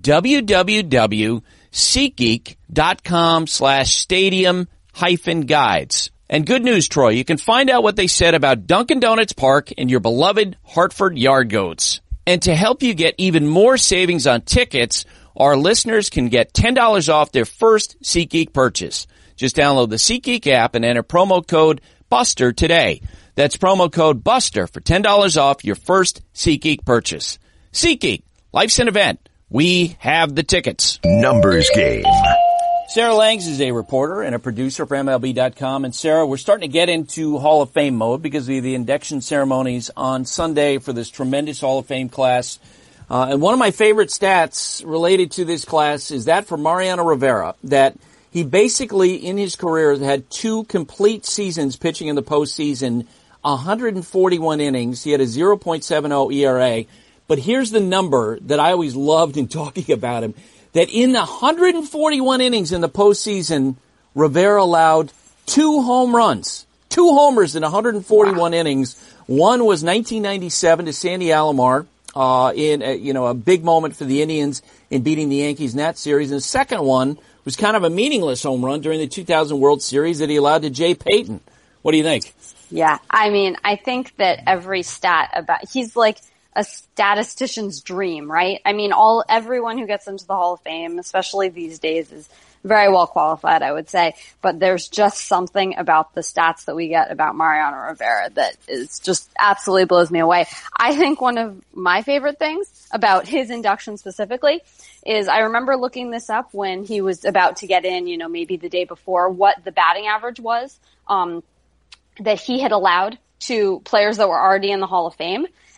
www.SeatGeek.com/stadium-guides. And good news, Troy, you can find out what they said about Dunkin' Donuts Park and your beloved Hartford Yard Goats. And to help you get even more savings on tickets, our listeners can get $10 off their first SeatGeek purchase. Just download the SeatGeek app and enter promo code BUSTER today. That's promo code BUSTER for $10 off your first SeatGeek purchase. SeatGeek, life's an event. We have the tickets. Numbers game. Sarah Langs is a reporter and a producer for MLB.com. And Sarah, we're starting to get into Hall of Fame mode because of the induction ceremonies on Sunday for this tremendous Hall of Fame class. And one of my favorite stats related to this class is that for Mariano Rivera, that he basically in his career had 2 complete seasons pitching in the postseason, 141 innings. He had a 0.70 ERA. But here's the number that I always loved in talking about him, that in the 141 innings in the postseason, Rivera allowed 2 home runs, 2 homers in 141 innings. One was 1997 to Sandy Alomar, in a big moment for the Indians in beating the Yankees in that series. And the second one was kind of a meaningless home run during the 2000 World Series that he allowed to Jay Payton. What do you think? Yeah, I mean, I think that every stat he's like a statistician's dream, right? I mean, everyone who gets into the Hall of Fame, especially these days, is very well qualified, I would say. But there's just something about the stats that we get about Mariano Rivera that is just absolutely blows me away. I think one of my favorite things about his induction specifically is I remember looking this up when he was about to get in, maybe the day before, what the batting average was, that he had allowed to players that were already in the Hall of Fame.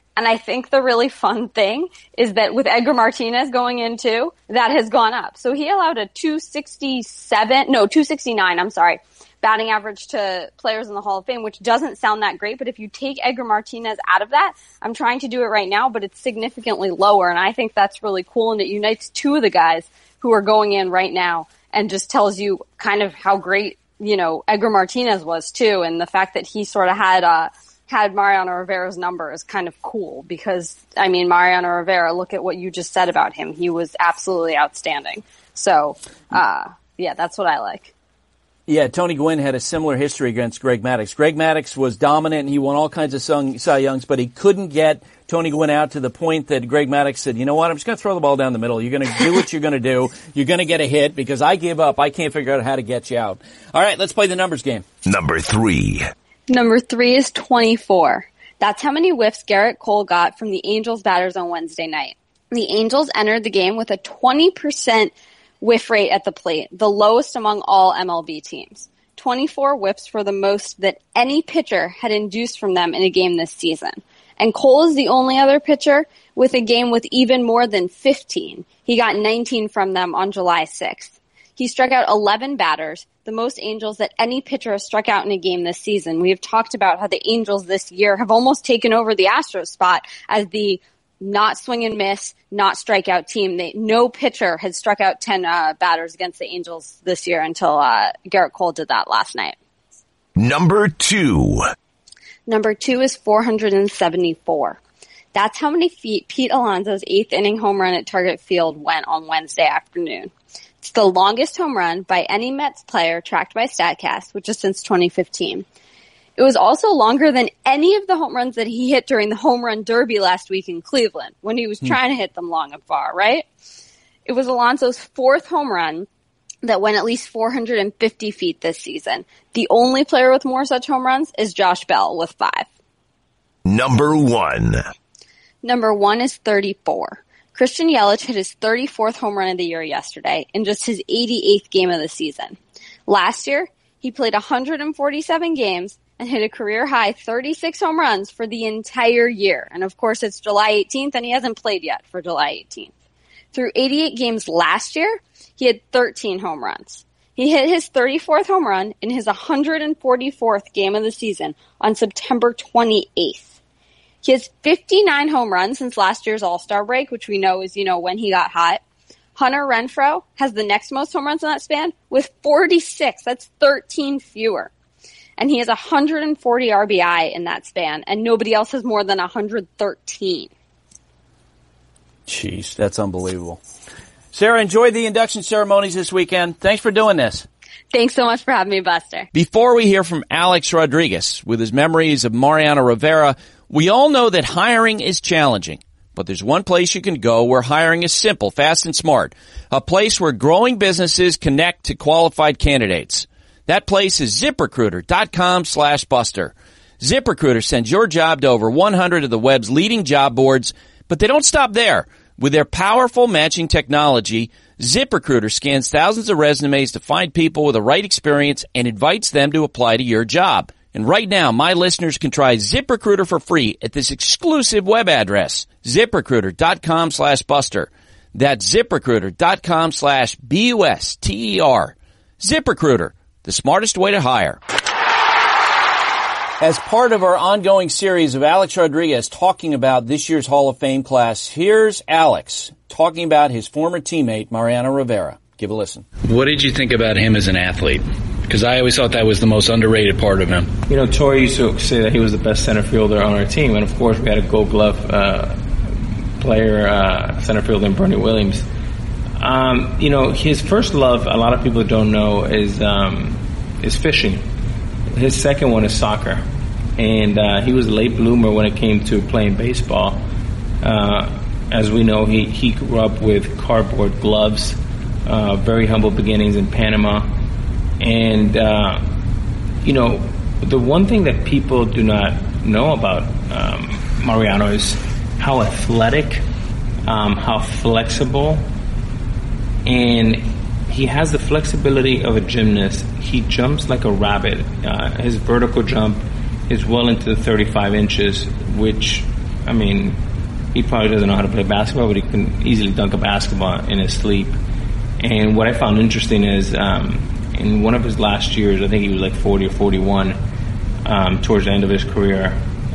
And I think the really fun thing is that with Edgar Martinez going in too, that has gone up. So he allowed a 269, batting average to players in the Hall of Fame, which doesn't sound that great. But if you take Edgar Martinez out of that, I'm trying to do it right now, but it's significantly lower. And I think that's really cool. And it unites two of the guys who are going in right now and just tells you kind of how great, Edgar Martinez was too. And the fact that he sort of had Mariano Rivera's number is kind of cool because, Mariano Rivera, look at what you just said about him. He was absolutely outstanding. So, that's what I like. Yeah, Tony Gwynn had a similar history against Greg Maddux. Greg Maddux was dominant and he won all kinds of Cy Youngs, but he couldn't get Tony Gwynn out to the point that Greg Maddux said, you know what, I'm just going to throw the ball down the middle. You're going to do what you're going to do. You're going to get a hit because I give up. I can't figure out how to get you out. All right, let's play the numbers game. Number 3. Number 3 is 24. That's how many whiffs Garrett Cole got from the Angels batters on Wednesday night. The Angels entered the game with a 20% whiff rate at the plate, the lowest among all MLB teams. 24 whiffs were the most that any pitcher had induced from them in a game this season. And Cole is the only other pitcher with a game with even more than 15. He got 19 from them on July 6th. He struck out 11 batters, the most Angels that any pitcher has struck out in a game this season. We have talked about how the Angels this year have almost taken over the Astros spot as the not swing and miss, not strikeout team. No pitcher had struck out 10 batters against the Angels this year until Garrett Cole did that last night. Number 2. Number 2 is 474. That's how many feet Pete Alonso's 8th inning home run at Target Field went on Wednesday afternoon. It's the longest home run by any Mets player tracked by StatCast, which is since 2015. It was also longer than any of the home runs that he hit during the home run derby last week in Cleveland when he was trying to hit them long and far, right? It was Alonso's 4th home run that went at least 450 feet this season. The only player with more such home runs is Josh Bell with 5. Number 1. Number 1 is 34. Christian Yelich hit his 34th home run of the year yesterday in just his 88th game of the season. Last year, he played 147 games and hit a career-high 36 home runs for the entire year. And, of course, it's July 18th, and he hasn't played yet for July 18th. Through 88 games last year, he had 13 home runs. He hit his 34th home run in his 144th game of the season on September 28th. He has 59 home runs since last year's All-Star break, which we know is, when he got hot. Hunter Renfroe has the next most home runs in that span with 46. That's 13 fewer. And he has 140 RBI in that span, and nobody else has more than 113. Jeez, that's unbelievable. Sarah, enjoy the induction ceremonies this weekend. Thanks for doing this. Thanks so much for having me, Buster. Before we hear from Alex Rodriguez with his memories of Mariano Rivera, we all know that hiring is challenging. But there's one place you can go where hiring is simple, fast, and smart. A place where growing businesses connect to qualified candidates. That place is ZipRecruiter.com/Buster. ZipRecruiter sends your job to over 100 of the web's leading job boards, but they don't stop there. With their powerful matching technology, ZipRecruiter scans thousands of resumes to find people with the right experience and invites them to apply to your job. And right now, my listeners can try ZipRecruiter for free at this exclusive web address, ZipRecruiter.com/Buster. That's ZipRecruiter.com/BUSTER. ZipRecruiter, the smartest way to hire. As part of our ongoing series of Alex Rodriguez talking about this year's Hall of Fame class, here's Alex talking about his former teammate, Mariano Rivera. Give a listen. What did you think about him as an athlete? Because I always thought that was the most underrated part of him. Torre used to say that he was the best center fielder on our team, and of course we had a Gold Glove player, center fielder in Bernie Williams. His first love, a lot of people don't know, is fishing. His second one is soccer, and he was a late bloomer when it came to playing baseball. As we know, he grew up with cardboard gloves, very humble beginnings in Panama. And, the one thing that people do not know about Mariano is how athletic, how flexible, and he has the flexibility of a gymnast. He jumps like a rabbit. His vertical jump is well into the 35 inches, which I mean, he probably doesn't know how to play basketball, but he can easily dunk a basketball in his sleep. And what I found interesting is in one of his last years, I think he was like 40 or 41, towards the end of his career,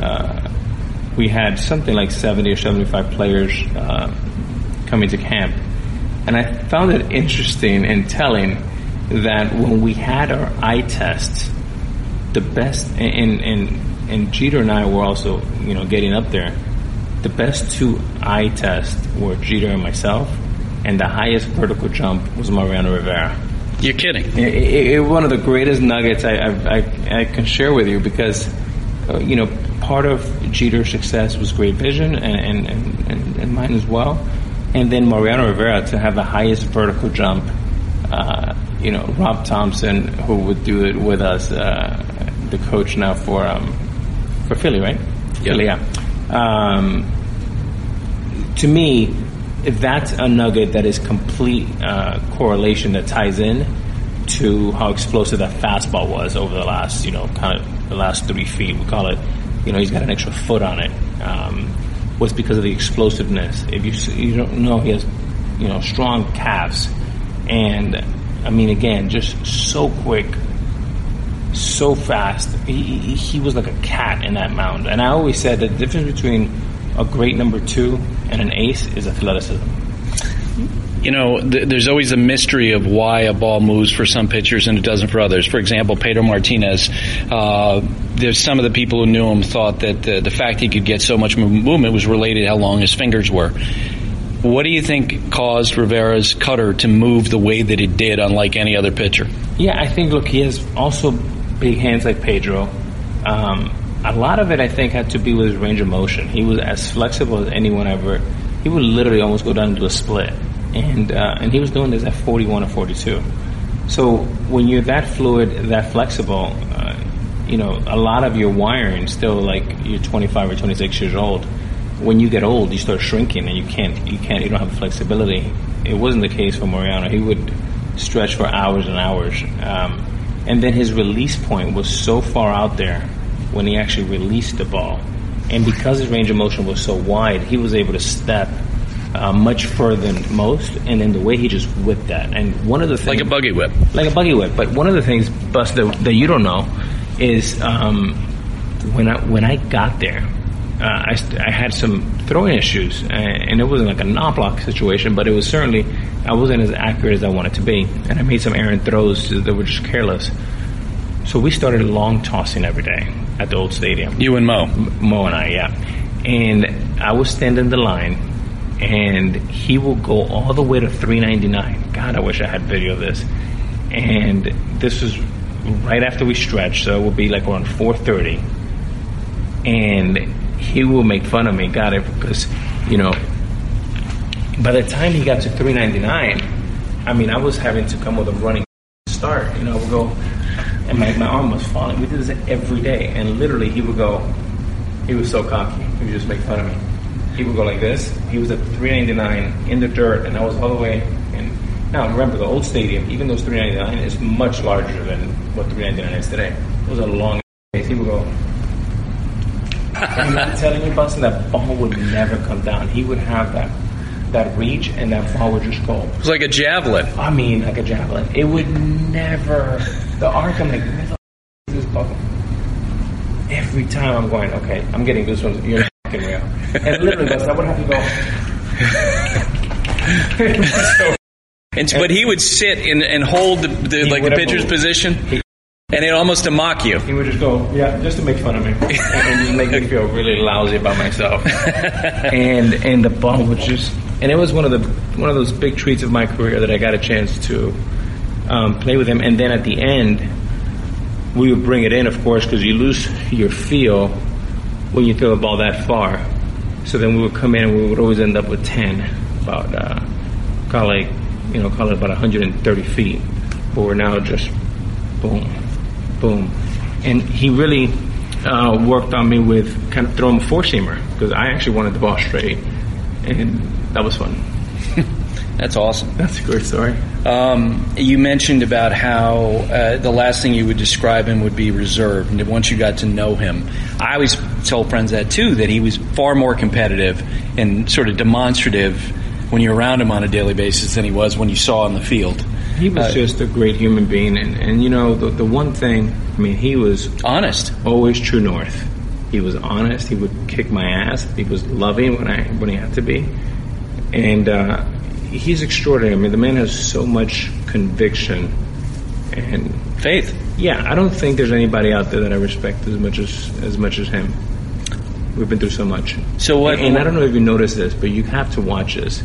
we had something like 70 or 75 players coming to camp. And I found it interesting and telling that when we had our eye tests, the best, and Jeter and I were also, getting up there, the best two eye tests were Jeter and myself, and the highest vertical jump was Mariano Rivera. You're kidding. It one of the greatest nuggets I can share with you because, part of Jeter's success was great vision and mine as well. And then Mariano Rivera to have the highest vertical jump. Rob Thompson, who would do it with us, the coach now for Philly, right? Yep. Philly, yeah. To me, that's a nugget that is complete correlation that ties in to how explosive that fastball was over the last, kind of the last 3 feet. We call it, he's got an extra foot on it. Was because of the explosiveness. If you don't know, he has, strong calves, and I mean, again, just so quick, so fast. He was like a cat in that mound. And I always said the difference between a great number 2 and an ace is athleticism. There's always a mystery of why a ball moves for some pitchers and it doesn't for others. For example, Pedro Martinez, there's some of the people who knew him thought that the fact he could get so much movement was related to how long his fingers were. What do you think caused Rivera's cutter to move the way that it did, unlike any other pitcher? Yeah, I think, look, he has also big hands like Pedro. A lot of it, I think, had to be with his range of motion. He was as flexible as anyone ever. He would literally almost go down into a split. And he was doing this at 41 or 42. So when you're that fluid, that flexible, a lot of your wiring still, like you're 25 or 26 years old. When you get old, you start shrinking and you don't have flexibility. It wasn't the case for Mariano. He would stretch for hours and hours. And then his release point was so far out there when he actually released the ball. And because his range of motion was so wide, he was able to step much further than most, and then the way he just whipped that. And one of the things... Like a buggy whip. But one of the things, Bus, that you don't know is when I got there, I had some throwing issues, and it wasn't like a knock-block situation, but it was certainly, I wasn't as accurate as I wanted to be, and I made some errant throws that were just careless. So we started long tossing every day at the old stadium. You and Mo? Mo and I, yeah. And I was standing the line, and he will go all the way to 399. God, I wish I had video of this. And this was right after we stretched, so it would be like around 4:30. And he will make fun of me, because, by the time he got to 399, I mean, I was having to come with a running start. I would go, and my arm was falling. We did this every day, and literally he would go, he was so cocky, he would just make fun of me. He would go like this. He was at 399 in the dirt, and I was all the way in. Now, remember, the old stadium, even though it's 399, is much larger than what 399 is today. It was a long place. He would go, I'm not telling you, Buster, that ball would never come down. He would have that reach, and that ball would just go. It was like a javelin. I mean, like a javelin. It would never, the arc, I'm like, where the is this ball? Every time I'm going, okay, I'm getting this one, you're fucking real. And literally, I would have to go. But he would sit and hold the pitcher's position, and it almost to mock you. He would just go, yeah, just to make fun of me, and just make me feel really lousy about myself. and the ball would just, and it was one of those big treats of my career that I got a chance to play with him. And then at the end, we would bring it in, of course, because you lose your feel when you throw the ball that far. So then we would come in and we would always end up with 10, about call it about 130 feet. But we're now just boom, boom. And he really worked on me with kind of throwing a four-seamer, because I actually wanted the ball straight, and that was fun. That's awesome. That's a great story. You mentioned about how the last thing you would describe him would be reserved, and that once you got to know him, I always tell friends that too, that he was far more competitive and sort of demonstrative when you're around him on a daily basis than he was when you saw on the field. He was just a great human being, and you know, the one thing, I mean, he was honest, always true north. He was honest. He would kick my ass. He was loving when he had to be, and he's extraordinary. I mean, the man has so much conviction and faith. Yeah, I don't think there's anybody out there that I respect as much as him. We've been through so much. So what? And I don't know if you noticed this, but you have to watch this.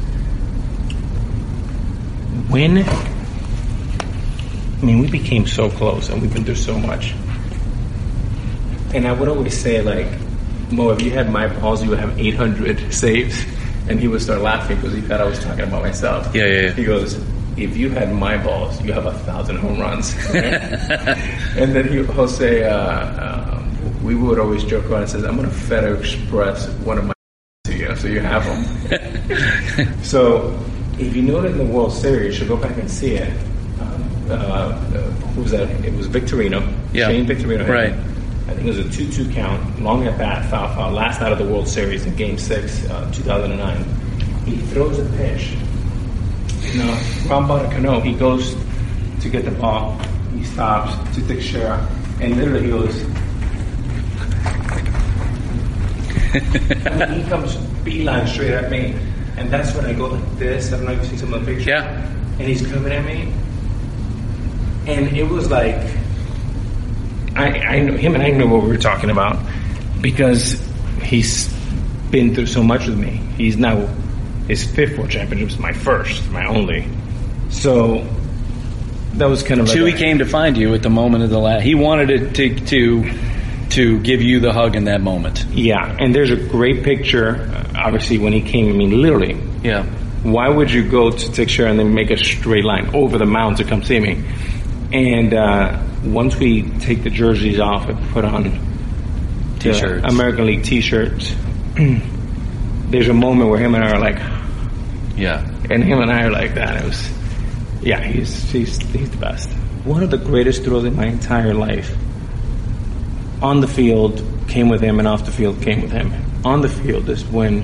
We became so close, and we've been through so much. And I would always say, like, Mo, if you had my balls, you would have 800 saves. And he would start laughing because he thought I was talking about myself. Yeah. He goes, if you had my balls, you have 1,000 home runs. And then he'll say, we would always joke around and says, I'm going to FedEx Express one of my to you, so you have them. So if you notice in the World Series, you should go back and see it. Who was that? It was Victorino. Yeah. Shane Victorino. Right. I think it was a 2-2 count, long at bat, foul, last out of the World Series in Game 6, 2009. He throws a pitch. Ron Bauticano, he goes to get the ball. He stops to Teixeira, and literally he goes. He comes beeline straight at me, and that's when I go like this. I don't know if you've seen some of the pictures. Yeah. And he's coming at me, and it was like. I know him, and I know what we were talking about because he's been through so much with me. He's now his 5th World Championship is my first, my only. So that was kind of like Chewy came to find you at the moment of the last. He wanted it to give you the hug in that moment. Yeah, and there's a great picture. Obviously, when he came, I mean, literally. Yeah. Why would you go to Teixeira and then make a straight line over the mound to come see me? And once we take the jerseys off and put on T-shirts, American League T-shirts, there's a moment where him and I are like, yeah, and him and I are like that. It was, yeah, he's the best. One of the greatest throws in my entire life. On the field came with him, and off the field came with him. On the field is when,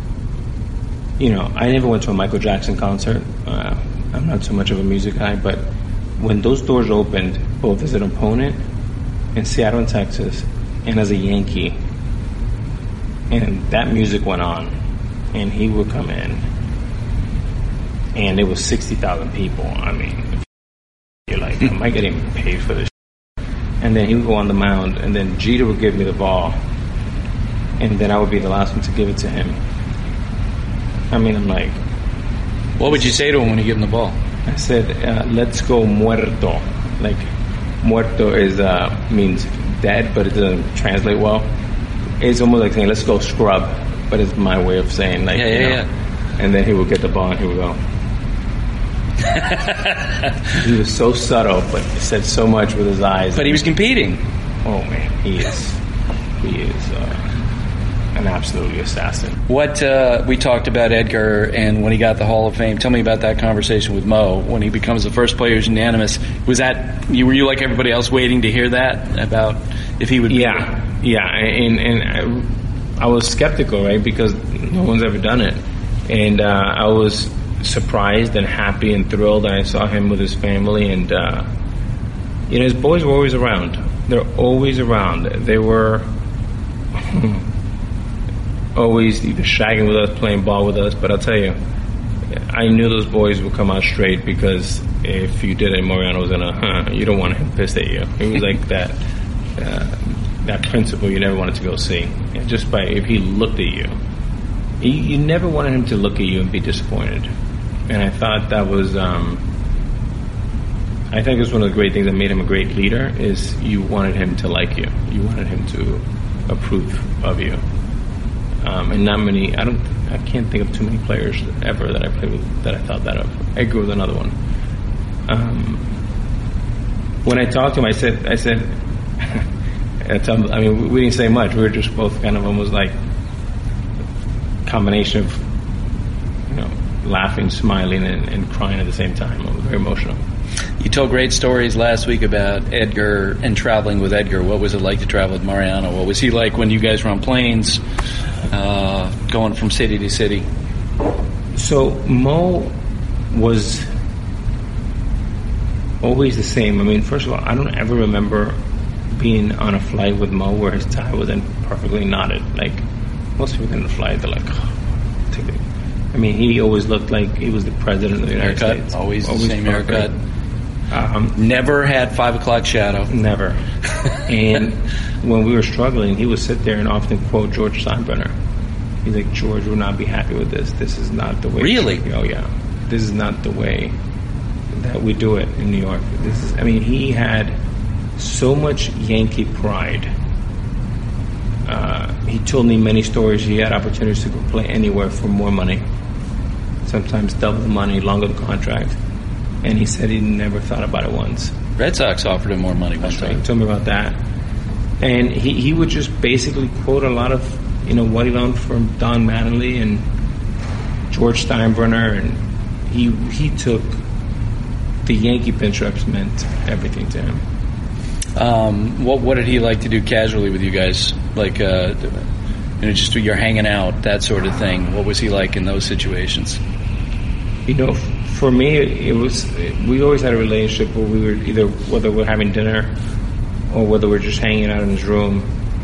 I never went to a Michael Jackson concert. I'm not so much of a music guy, but when those doors opened, both as an opponent in Seattle and Texas, and as a Yankee, and that music went on, and he would come in, and it was 60,000 people. I mean, you're like, am I getting paid for this? And then he would go on the mound, and then Jeter would give me the ball, and then I would be the last one to give it to him. I mean, I'm like... What would you say to him when you give him the ball? I said, let's go muerto. Like, muerto means dead, but it doesn't translate well. It's almost like saying, let's go scrub, but it's my way of saying, like, yeah. And then he would get the ball, and he would go. He was so subtle, but he said so much with his eyes. But he was competing. Oh, man, he is an absolutely assassin. What we talked about Edgar and when he got the Hall of Fame. Tell me about that conversation with Mo when he becomes the first player who's unanimous. Were you like everybody else waiting to hear that about if he would? Yeah, and I was skeptical, right, because no one's ever done it, and I was surprised and happy and thrilled. I saw him with his family, and his boys were always around. They're always around. They were. Always either shagging with us, playing ball with us, but I'll tell you, I knew those boys would come out straight because if you did it, Mariano was gonna, you don't want him pissed at you. It was like that principle you never wanted to go see. And just by, if he looked at you, you never wanted him to look at you and be disappointed. And I thought that was, I think it was one of the great things that made him a great leader is you wanted him to like you. You wanted him to approve of you. And not many, I can't think of too many players ever that I played with that I thought that of. Edgar was another one. When I talked to him, I said, I mean, we didn't say much. We were just both kind of almost like combination of, laughing, smiling, and crying at the same time. I was very emotional. You told great stories last week about Edgar and traveling with Edgar. What was it like to travel with Mariano? What was he like when you guys were on planes, going from city to city? So Mo was always the same. I mean, first of all, I don't ever remember being on a flight with Mo where his tie wasn't perfectly knotted. Like, most people in the flight, they're like, oh, take it. I mean, he always looked like he was the president of the United States. Always the same haircut. Never had 5 o'clock shadow. Never. And when we were struggling, he would sit there and often quote George Steinbrenner. He's like, George will not be happy with this. This is not the way. Really? Oh, yeah. This is not the way that we do it in New York. He had so much Yankee pride. He told me many stories. He had opportunities to go play anywhere for more money. Sometimes double the money, longer the contract. And he said he never thought about it once. Red Sox offered him more money one time. He told me about that. And he would just basically quote a lot of, what he learned from Don Mattingly and George Steinbrenner. And he took the Yankee pinstripes meant everything to him. What did he like to do casually with you guys? Like, just you're hanging out, that sort of thing. What was he like in those situations? For me, we always had a relationship where we were either, whether we're having dinner or whether we're just hanging out in his room.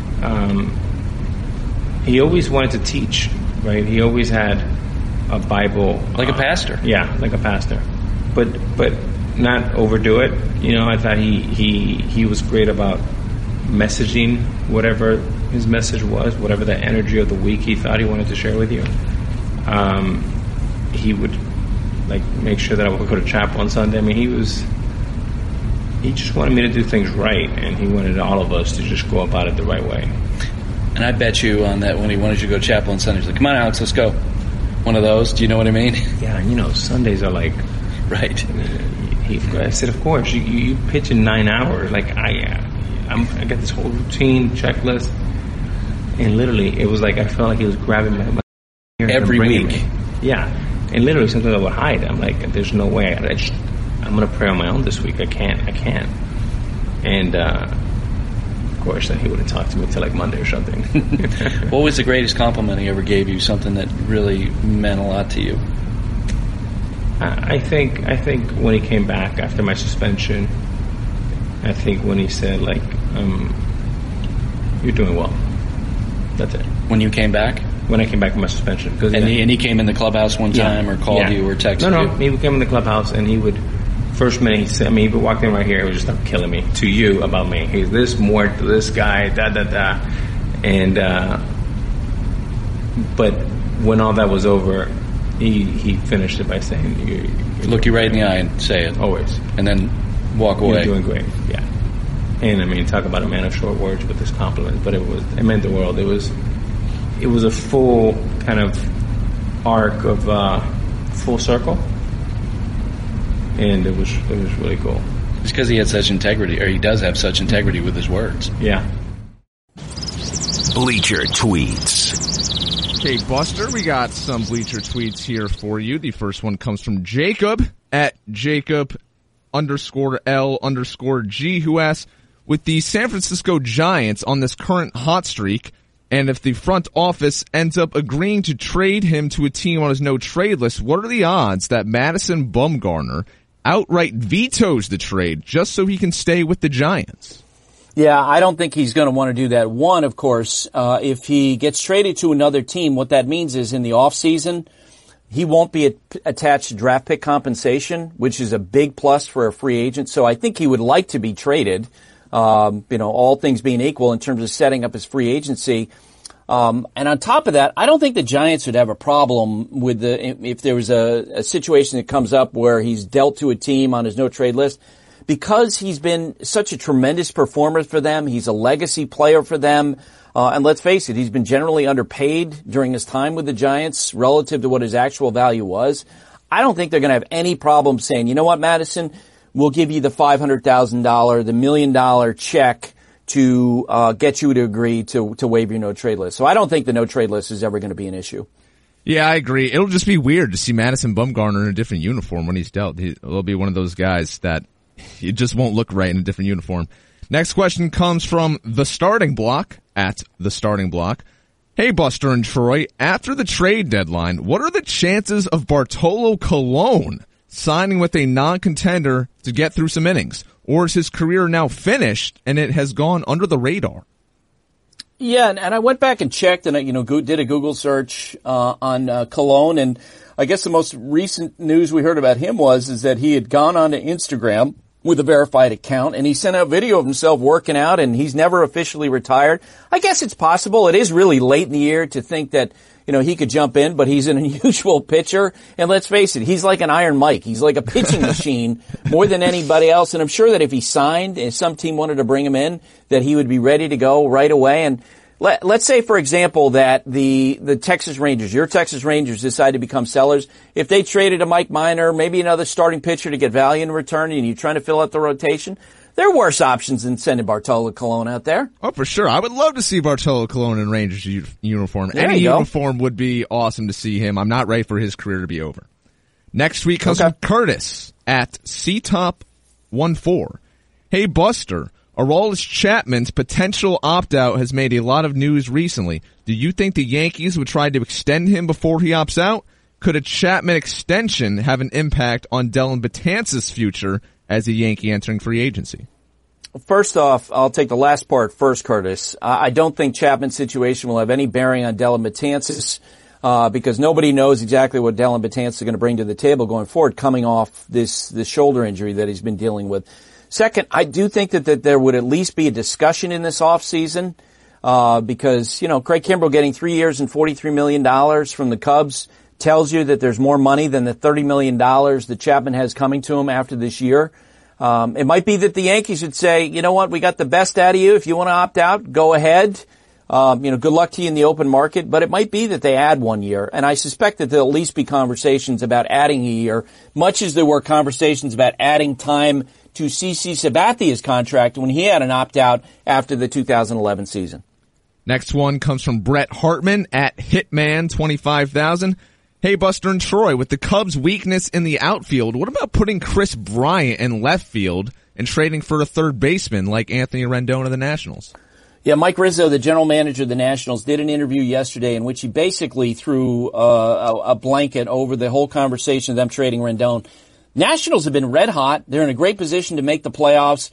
He always wanted to teach, right? He always had a Bible. Like a pastor. Yeah, like a pastor. But not overdo it. I thought he was great about messaging whatever his message was, whatever the energy of the week he thought he wanted to share with you. He would make sure that I would go to chapel on Sunday. I mean, he just wanted me to do things right, and he wanted all of us to just go about it the right way. And I bet you on that when he wanted you to go to chapel on Sunday, he's like, come on, Alex, let's go. One of those. Do you know what I mean? Yeah, Sundays are like... Right. I said, of course, you pitch in 9 hours. Like, I got this whole routine, checklist, and literally, it was like I felt like he was grabbing my ear every week. Me. Yeah, and literally, sometimes I would hide. I'm like, there's no way. I'm going to pray on my own this week. I can't. And of course, then he wouldn't talk to me until like Monday or something. What was the greatest compliment he ever gave you? Something that really meant a lot to you? I think when he came back after my suspension, I think when he said, you're doing well. That's it. When you came back? When I came back from my suspension. And he came in the clubhouse one time or called you or texted you? No, he would come in the clubhouse and he would, first minute he said, he would walk in right here, he would just start killing me, to you, about me. He's this mort, this guy, da-da-da. And, but when all that was over, he finished it by saying, you look you right in the eye and say it. Always. And then walk away. You're doing great, yeah. And talk about a man of short words with this compliment, but it meant the world. It was a full kind of arc of full circle, and it was really cool. It's because he had such integrity, or he does have such integrity with his words. Yeah. Bleacher Tweets. Okay, Buster, we got some Bleacher Tweets here for you. The first one comes from Jacob at Jacob_L_G, who asks, with the San Francisco Giants on this current hot streak, and if the front office ends up agreeing to trade him to a team on his no-trade list, what are the odds that Madison Bumgarner outright vetoes the trade just so he can stay with the Giants? Yeah, I don't think he's going to want to do that. One, of course, if he gets traded to another team, what that means is in the offseason, he won't be attached to draft pick compensation, which is a big plus for a free agent. So I think he would like to be traded, all things being equal in terms of setting up his free agency. And on top of that, I don't think the Giants would have a problem with if there was a situation that comes up where he's dealt to a team on his no-trade list. Because he's been such a tremendous performer for them, he's a legacy player for them, and let's face it, he's been generally underpaid during his time with the Giants relative to what his actual value was. I don't think they're going to have any problem saying, you know what, Madison, we'll give you the $500,000, the $1 million check to get you to agree to waive your no-trade list. So I don't think the no-trade list is ever going to be an issue. Yeah, I agree. It'll just be weird to see Madison Bumgarner in a different uniform when he's dealt. He'll be one of those guys that he just won't look right in a different uniform. Next question comes from The Starting Block, at The Starting Block. Hey, Buster and Troy, after the trade deadline, what are the chances of Bartolo Colon signing with a non-contender to get through some innings? Or is his career now finished and it has gone under the radar? Yeah, and I went back and checked and, did a Google search on Colon, and I guess the most recent news we heard about him is that he had gone onto Instagram with a verified account, and he sent out video of himself working out, and he's never officially retired. I guess it's possible. It is really late in the year to think that, he could jump in, but he's an unusual pitcher. And let's face it, he's like an Iron Mike. He's like a pitching machine more than anybody else. And I'm sure that if he signed, if some team wanted to bring him in, that he would be ready to go right away. And let's say, for example, that the Texas Rangers, your Texas Rangers, decide to become sellers. If they traded a Mike Minor, maybe another starting pitcher to get value in return, and you're trying to fill out the rotation, there are worse options than sending Bartolo Colon out there. Oh, for sure. I would love to see Bartolo Colon in Rangers uniform. Any uniform would be awesome to see him. I'm not ready for his career to be over. Next week comes from Curtis at CTOP14. Hey, Buster. Aroldis Chapman's potential opt-out has made a lot of news recently. Do you think the Yankees would try to extend him before he opts out? Could a Chapman extension have an impact on Dellin Betances' future as a Yankee entering free agency? First off, I'll take the last part first, Curtis. I don't think Chapman's situation will have any bearing on Dellin Betances because nobody knows exactly what Dellin Betances is going to bring to the table going forward, coming off this shoulder injury that he's been dealing with. Second, I do think that there would at least be a discussion in this offseason because, Craig Kimbrell getting 3 years and $43 million from the Cubs tells you that there's more money than the $30 million that Chapman has coming to him after this year. It might be that the Yankees would say, you know what, we got the best out of you. If you want to opt out, go ahead. Good luck to you in the open market. But it might be that they add 1 year. And I suspect that there'll at least be conversations about adding a year, much as there were conversations about adding time to CC Sabathia's contract when he had an opt-out after the 2011 season. Next one comes from Brett Hartman at Hitman25,000. Hey, Buster and Troy, with the Cubs' weakness in the outfield, what about putting Chris Bryant in left field and trading for a third baseman like Anthony Rendon of the Nationals? Yeah, Mike Rizzo, the general manager of the Nationals, did an interview yesterday in which he basically threw a blanket over the whole conversation of them trading Rendon. Nationals have been red hot. They're in a great position to make the playoffs.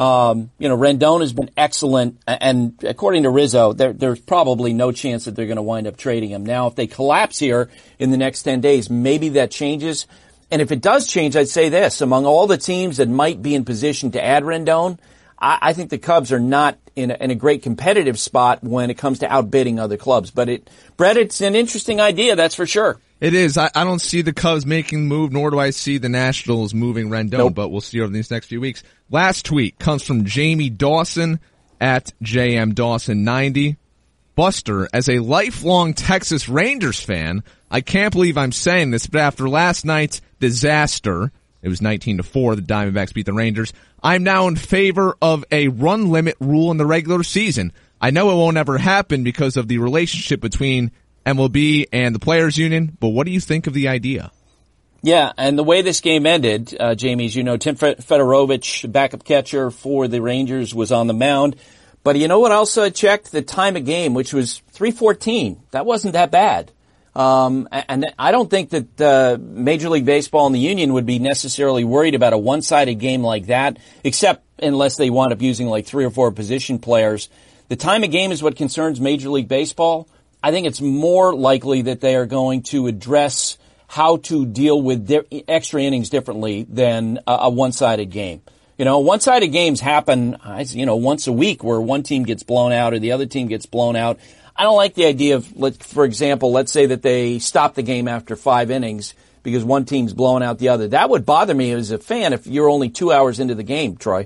Rendon has been excellent, and according to Rizzo, there's probably no chance that they're going to wind up trading him. Now, if they collapse here in the next 10 days, maybe that changes. And if it does change, I'd say this. Among all the teams that might be in position to add Rendon, I think the Cubs are not in a great competitive spot when it comes to outbidding other clubs. But Brett, it's an interesting idea, that's for sure. It is. I don't see the Cubs making the move, nor do I see the Nationals moving Rendon, but we'll see over these next few weeks. Last tweet comes from Jamie Dawson at JMDawson90. Buster, as a lifelong Texas Rangers fan, I can't believe I'm saying this, but after last night's disaster, it was 19-4, the Diamondbacks beat the Rangers, I'm now in favor of a run limit rule in the regular season. I know it won't ever happen because of the relationship between MLB and the Players Union, but what do you think of the idea? Yeah, and the way this game ended, Jamie, as you know, Tim Fedorovich, backup catcher for the Rangers, was on the mound. But you know what else I checked? The time of game, which was 3:14. That wasn't that bad. And I don't think that Major League Baseball and the Union would be necessarily worried about a one-sided game like that, except unless they wind up using like 3 or 4 position players. The time of game is what concerns Major League Baseball. I think it's more likely that they are going to address how to deal with extra innings differently than a one-sided game. One-sided games happen, once a week where one team gets blown out or the other team gets blown out. I don't like the idea of, for example, let's say that they stop the game after 5 innings because one team's blowing out the other. That would bother me as a fan if you're only 2 hours into the game, Troy.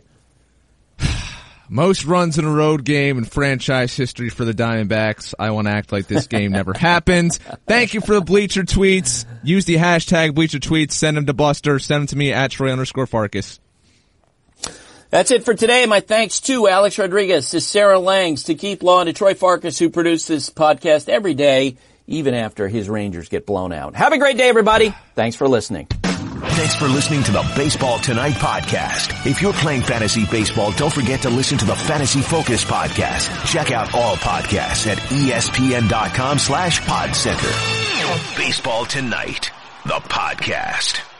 Most runs in a road game in franchise history for the Diamondbacks. I want to act like this game never happened. Thank you for the Bleacher tweets. Use the hashtag Bleacher tweets. Send them to Buster. Send them to me at Troy_Farkas. That's it for today. My thanks to Alex Rodriguez, to Sarah Langs, to Keith Law, and to Troy Farkas, who produced this podcast every day. even after his Rangers get blown out. Have a great day, everybody. Thanks for listening. Thanks for listening to the Baseball Tonight podcast. If you're playing fantasy baseball, don't forget to listen to the Fantasy Focus podcast. Check out all podcasts at ESPN.com/PodCenter. Baseball Tonight, the podcast.